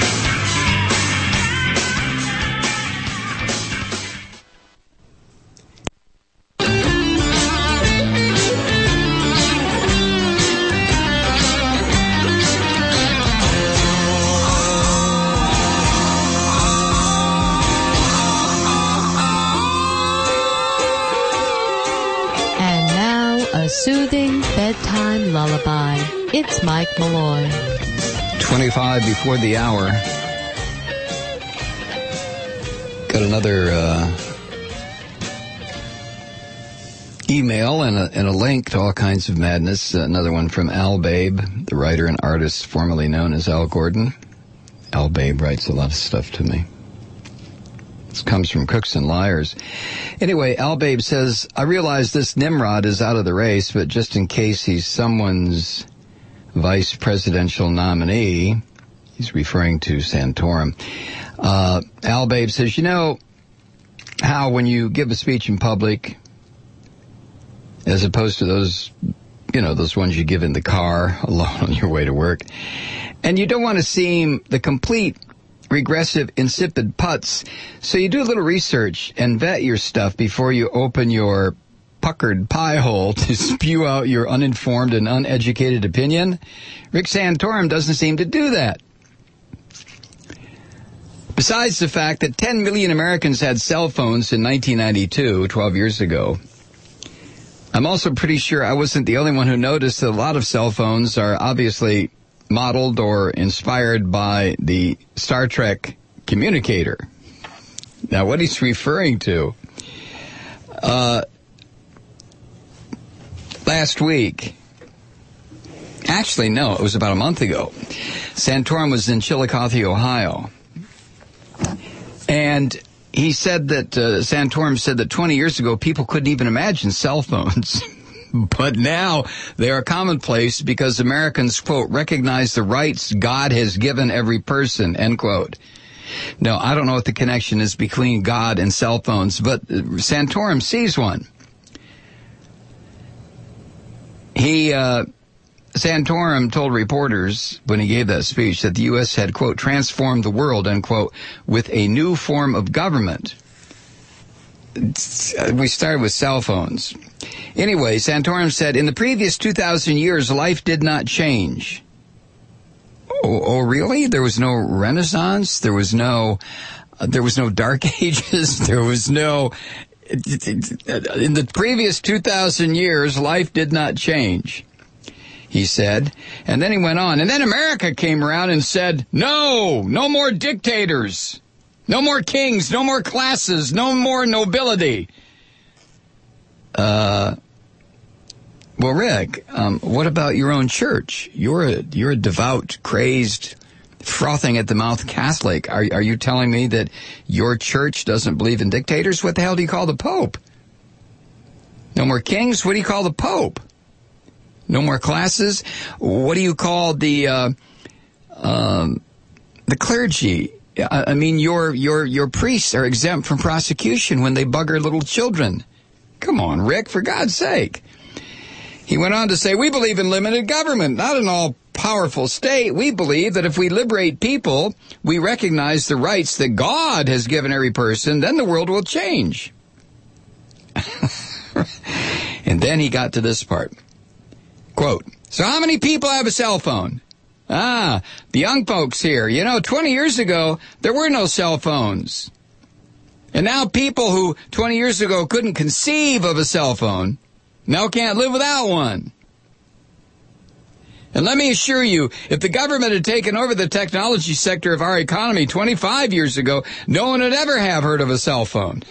And now a soothing bedtime lullaby. It's Mike Malloy. twenty-five before the hour. Got another uh, email and a, and a link to all kinds of madness. Another one from Al Babe, the writer and artist formerly known as Al Gordon. Al Babe writes a lot of stuff to me. This comes from Crooks and Liars. Anyway, Al Babe says, I realize this Nimrod is out of the race, but just in case he's someone's vice presidential nominee, he's referring to Santorum. Uh, Al Babe says, you know how when you give a speech in public, as opposed to those, you know, those ones you give in the car alone on your way to work, and you don't want to seem the complete regressive, insipid putz, so you do a little research and vet your stuff before you open your puckered pie hole to spew out your uninformed and uneducated opinion. Rick Santorum doesn't seem to do that. Besides the fact that ten million Americans had cell phones in nineteen ninety-two, twelve years ago, I'm also pretty sure I wasn't the only one who noticed that a lot of cell phones are obviously modeled or inspired by the Star Trek communicator. Now, what he's referring to, uh, last week, actually, no, it was about a month ago, Santorum was in Chillicothe, Ohio. And he said that, uh, Santorum said that twenty years ago, people couldn't even imagine cell phones. But now they are commonplace because Americans, quote, recognize the rights God has given every person, end quote. Now, I don't know what the connection is between God and cell phones, but Santorum sees one. He, uh, Santorum told reporters when he gave that speech that the U S had, quote, transformed the world, end quote, with a new form of government. We started with cell phones. Anyway, Santorum said, in the previous two thousand years, life did not change. Oh, oh, really? There was no Renaissance? There was no, uh, there was no Dark Ages? There was no, in the previous two thousand years, life did not change, he said. And then he went on. And then America came around and said, no, no more dictators. No more kings, no more classes, no more nobility. Uh, well, Rick, um, what about your own church? You're a, you're a devout, crazed, frothing at the mouth Catholic. Are, are you telling me that your church doesn't believe in dictators? What the hell do you call the Pope? No more kings? What do you call the Pope? No more classes? What do you call the, uh, um, the clergy. I, I mean, your your your priests are exempt from prosecution when they bugger little children. Come on, Rick, for God's sake. He went on to say, we believe in limited government, not an all-powerful state. We believe that if we liberate people, we recognize the rights that God has given every person, then the world will change. And then he got to this part. Quote, so how many people have a cell phone? Ah, the young folks here. You know, twenty years ago, there were no cell phones. And now people who twenty years ago couldn't conceive of a cell phone now can't live without one. And let me assure you, if the government had taken over the technology sector of our economy twenty-five years ago, no one would ever have heard of a cell phone.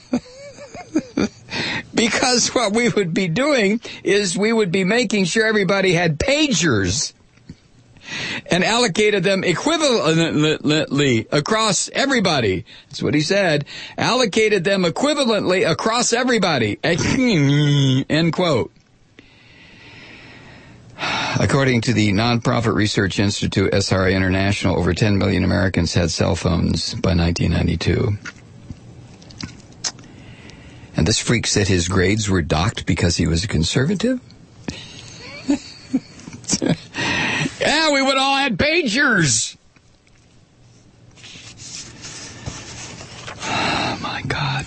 Because what we would be doing is we would be making sure everybody had pagers and allocated them equivalently across everybody. That's what he said. Allocated them equivalently across everybody. End quote. According to the nonprofit research institute S R I International, over ten million Americans had cell phones by nineteen ninety-two. And this freak said his grades were docked because he was a conservative? Yeah, we would all had pagers. Oh, my God.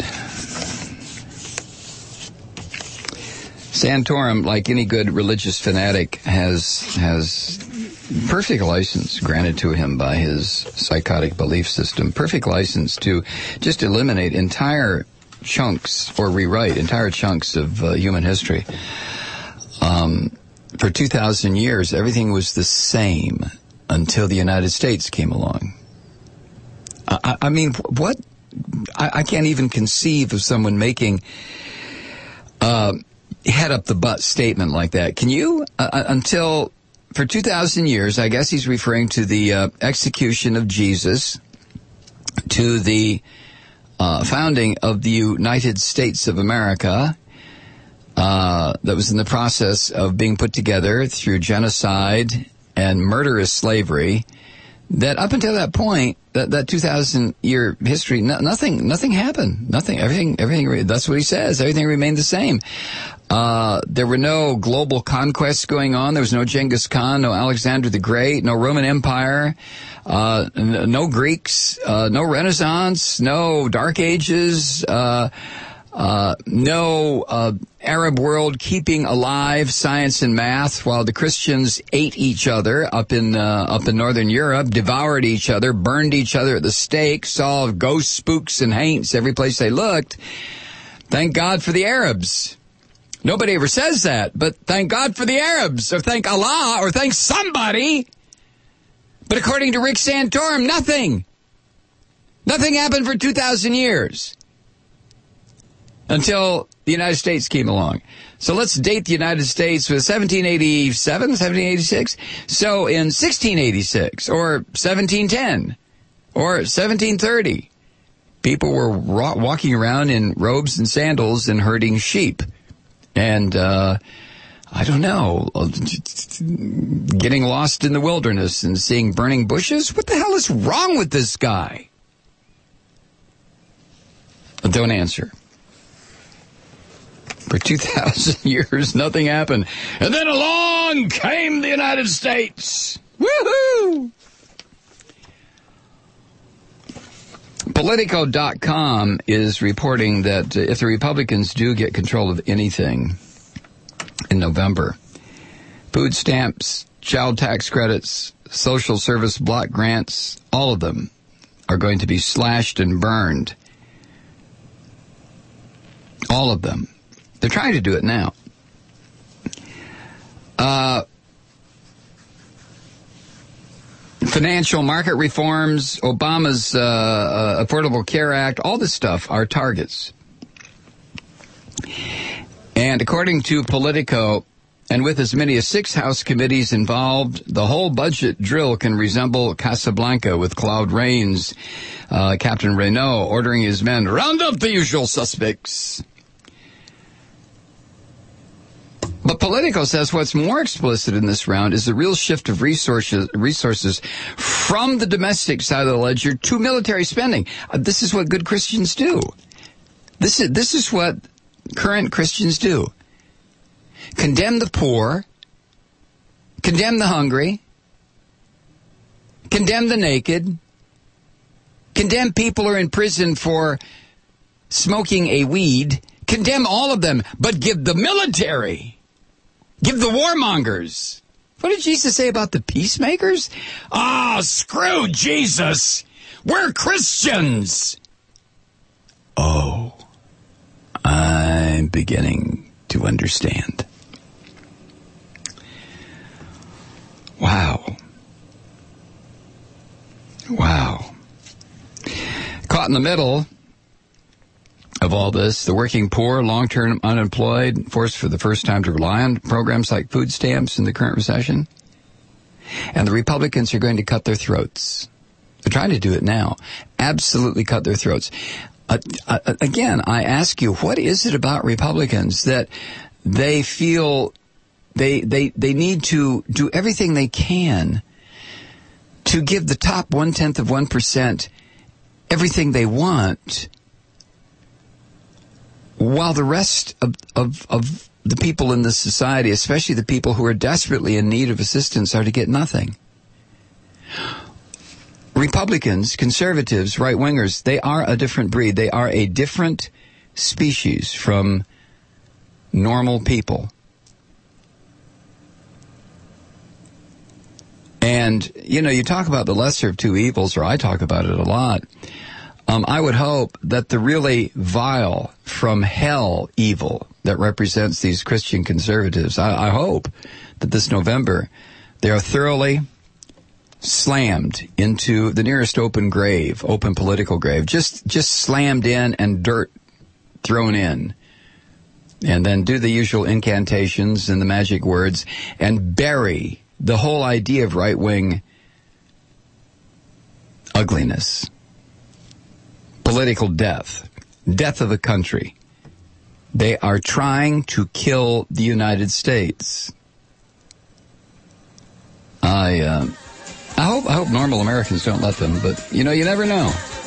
Santorum, like any good religious fanatic, has has perfect license granted to him by his psychotic belief system. Perfect license to just eliminate entire chunks or rewrite entire chunks of uh, human history. Um, for two thousand years, everything was the same until the United States came along. I, I mean, what? I, I can't even conceive of someone making uh, head-up-the-butt statement like that. Can you? Uh, until, for two thousand years, I guess he's referring to the uh, execution of Jesus, to the Uh, founding of the United States of America, uh, that was in the process of being put together through genocide and murderous slavery, that up until that point, that, that two thousand year history, no, nothing, nothing happened. Nothing, everything, everything, that's what he says. Everything remained the same. Uh, there were no global conquests going on. There was no Genghis Khan, no Alexander the Great, no Roman Empire, uh, no Greeks, uh, no Renaissance, no Dark Ages, uh, uh, no, uh, Arab world keeping alive science and math while the Christians ate each other up in, uh, up in Northern Europe, devoured each other, burned each other at the stake, saw ghosts, spooks, and haints every place they looked. Thank God for the Arabs. Nobody ever says that, but thank God for the Arabs, or thank Allah, or thank somebody. But according to Rick Santorum, nothing. Nothing happened for two thousand years. Until the United States came along. So let's date the United States with seventeen eighty-seven, seventeen eighty-six. So in sixteen eighty-six, or seventeen ten, or seventeen thirty, people were walking around in robes and sandals and herding sheep. And, uh, I don't know, getting lost in the wilderness and seeing burning bushes? What the hell is wrong with this guy? Don't answer. For two thousand years, nothing happened. And then along came the United States. Woohoo! Politico dot com is reporting that if the Republicans do get control of anything in November, food stamps, child tax credits, social service block grants, all of them are going to be slashed and burned. All of them. They're trying to do it now. Uh, financial market reforms, Obama's uh, uh, Affordable Care Act, all this stuff are targets. And according to Politico, and with as many as six House committees involved, the whole budget drill can resemble Casablanca with Claude Rains, uh, Captain Renault ordering his men, round up the usual suspects. But Politico says what's more explicit in this round is the real shift of resources resources from the domestic side of the ledger to military spending. Uh, this is what good Christians do. This is this is what current Christians do. Condemn the poor, condemn the hungry, condemn the naked, condemn people who are in prison for smoking a weed, condemn all of them, but give the military, give the warmongers. What did Jesus say about the peacemakers? Ah, oh, screw Jesus. We're Christians. Oh, I'm beginning to understand. Wow. Wow. Caught in the middle of all this, the working poor, long-term unemployed, forced for the first time to rely on programs like food stamps in the current recession. And the Republicans are going to cut their throats. They're trying to do it now. Absolutely cut their throats. Uh, uh, again, I ask you, what is it about Republicans that they feel they they they need to do everything they can to give the top one-tenth of one percent everything they want, while the rest of, of, of the people in this society, especially the people who are desperately in need of assistance, are to get nothing? Republicans, conservatives, right-wingers, they are a different breed. They are a different species from normal people. And, you know, you talk about the lesser of two evils, or I talk about it a lot. Um, I would hope that the really vile from hell evil that represents these Christian conservatives, I, I hope that this November they are thoroughly slammed into the nearest open grave, open political grave, just just slammed in and dirt thrown in. And then do the usual incantations and the magic words and bury the whole idea of right-wing ugliness. Political death. Death of the country. They are trying to kill the United States. I, uh, I hope, I hope normal Americans don't let them, but, you know, you never know.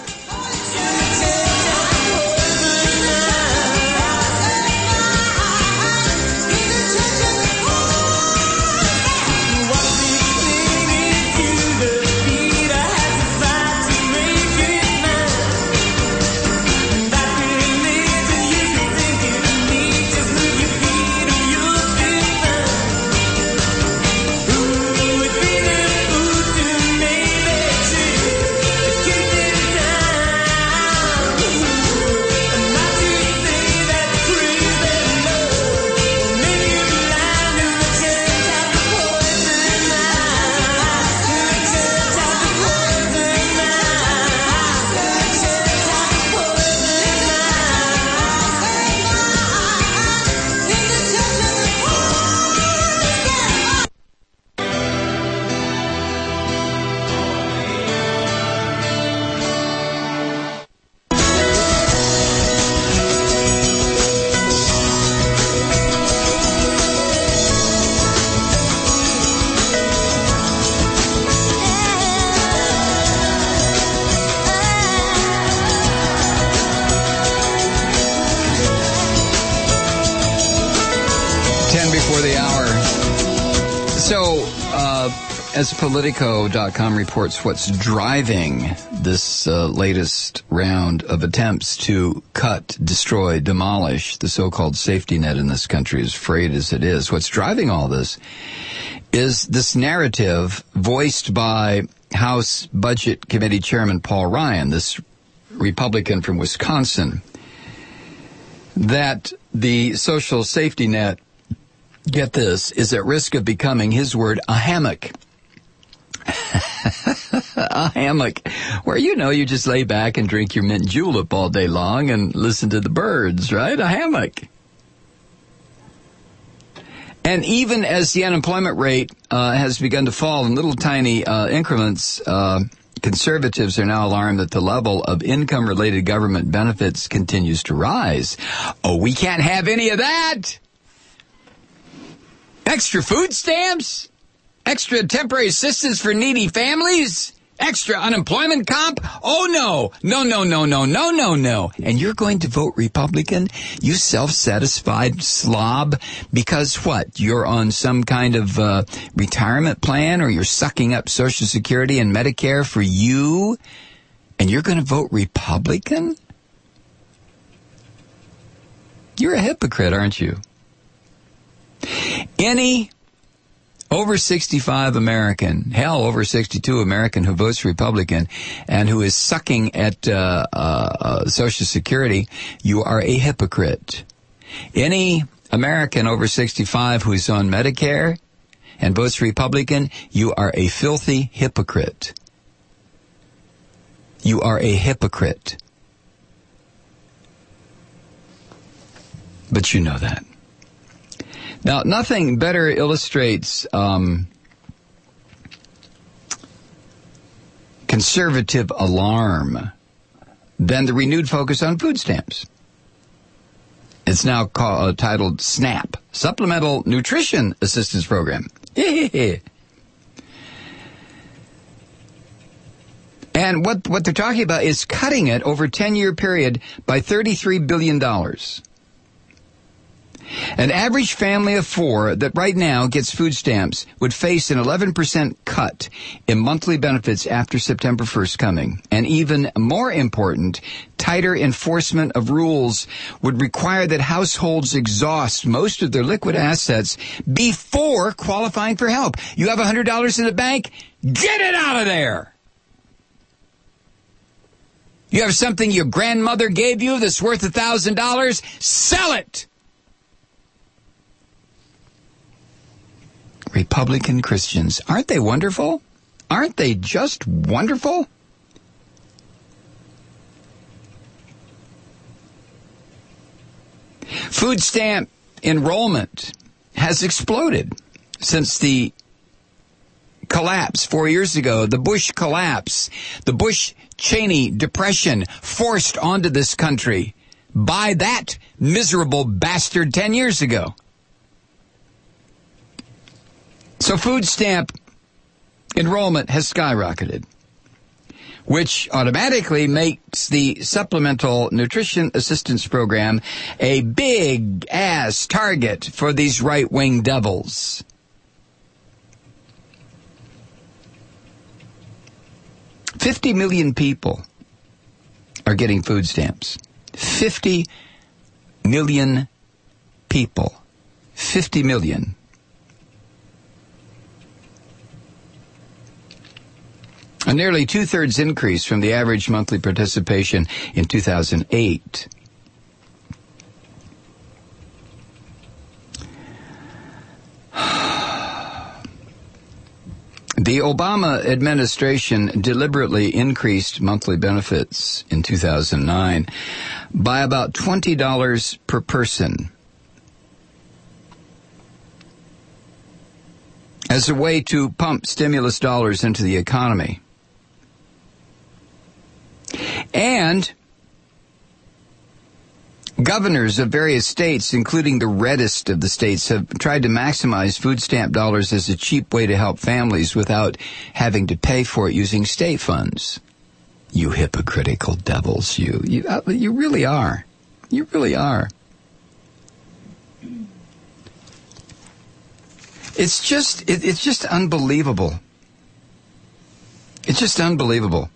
As Politico dot com reports, what's driving this uh, latest round of attempts to cut, destroy, demolish the so-called safety net in this country, as frayed as it is, what's driving all this is this narrative voiced by House Budget Committee Chairman Paul Ryan, this Republican from Wisconsin, that the social safety net, get this, is at risk of becoming, his word, a hammock. A hammock where, you know, you just lay back and drink your mint julep all day long and listen to the birds, right? A hammock. And even as the unemployment rate uh, has begun to fall in little tiny uh, increments, uh, conservatives are now alarmed that the level of income-related government benefits continues to rise. Oh, we can't have any of that. Extra food stamps? Extra temporary assistance for needy families? Extra unemployment comp? Oh, no. No, no, no, no, no, no, no. And you're going to vote Republican? You self-satisfied slob? Because what? You're on some kind of uh, retirement plan, or you're sucking up Social Security and Medicare for you? And you're going to vote Republican? You're a hypocrite, aren't you? Any over sixty-five American, hell, over sixty-two American who votes Republican and who is sucking at uh, uh, uh, Social Security, you are a hypocrite. Any American over sixty-five who is on Medicare and votes Republican, you are a filthy hypocrite. You are a hypocrite. But you know that. Now, nothing better illustrates um, conservative alarm than the renewed focus on food stamps. It's now called, uh, titled SNAP, Supplemental Nutrition Assistance Program. And what, what they're talking about is cutting it over a ten-year period by thirty-three billion dollars. An average family of four that right now gets food stamps would face an eleven percent cut in monthly benefits after September first coming. And even more important, tighter enforcement of rules would require that households exhaust most of their liquid assets before qualifying for help. You have one hundred dollars in the bank? Get it out of there! You have something your grandmother gave you that's worth one thousand dollars? Sell it! Republican Christians, aren't they wonderful? Aren't they just wonderful? Food stamp enrollment has exploded since the collapse four years ago, the Bush collapse, the Bush-Cheney depression forced onto this country by that miserable bastard ten years ago. So food stamp enrollment has skyrocketed, which automatically makes the Supplemental Nutrition Assistance Program a big-ass target for these right-wing devils. Fifty million people are getting food stamps. Fifty million people. Fifty million. A nearly two-thirds increase from the average monthly participation in two thousand eight. The Obama administration deliberately increased monthly benefits in two thousand nine by about twenty dollars per person as a way to pump stimulus dollars into the economy. And governors of various states, including the reddest of the states, have tried to maximize food stamp dollars as a cheap way to help families without having to pay for it using state funds. You hypocritical devils, you. You, you really are. You really are. It's just, it, it's just unbelievable. It's just unbelievable.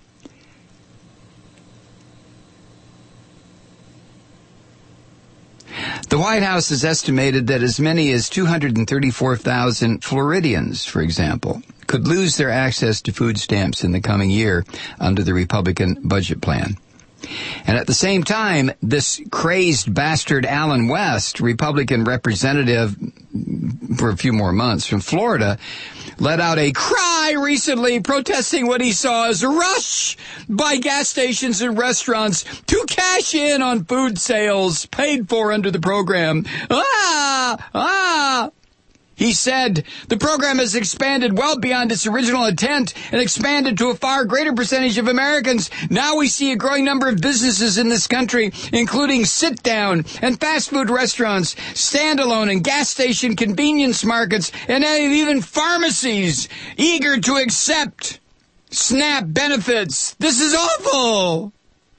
The White House has estimated that as many as two hundred thirty-four thousand Floridians, for example, could lose their access to food stamps in the coming year under the Republican budget plan. And at the same time, this crazed bastard Alan West, Republican representative for a few more months from Florida, let out a cry recently protesting what he saw as a rush by gas stations and restaurants to cash in on food sales paid for under the program. Ah! Ah! He said, the program has expanded well beyond its original intent and expanded to a far greater percentage of Americans. Now we see a growing number of businesses in this country, including sit-down and fast food restaurants, standalone and gas station convenience markets, and even pharmacies eager to accept SNAP benefits. This is awful.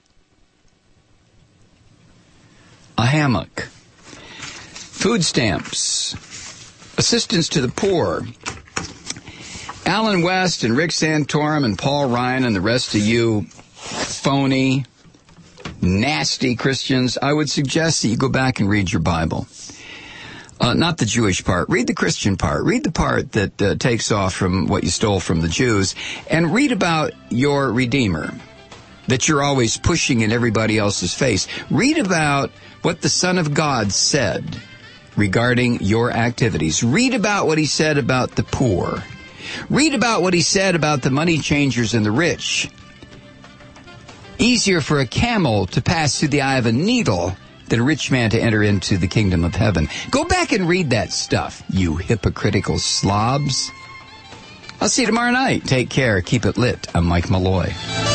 A hammock. Food stamps. Assistance to the poor. Alan West and Rick Santorum and Paul Ryan and the rest of you phony, nasty Christians, I would suggest that you go back and read your Bible. Uh, not the Jewish part. Read the Christian part. Read the part that uh, takes off from what you stole from the Jews. And read about your Redeemer that you're always pushing in everybody else's face. Read about what the Son of God said regarding your activities. Read about what he said about the poor. Read about what he said about the money changers and the rich. Easier for a camel to pass through the eye of a needle than a rich man to enter into the kingdom of heaven. Go back and read that stuff, you hypocritical slobs. I'll see you tomorrow night. Take care. Keep it lit. I'm Mike Malloy.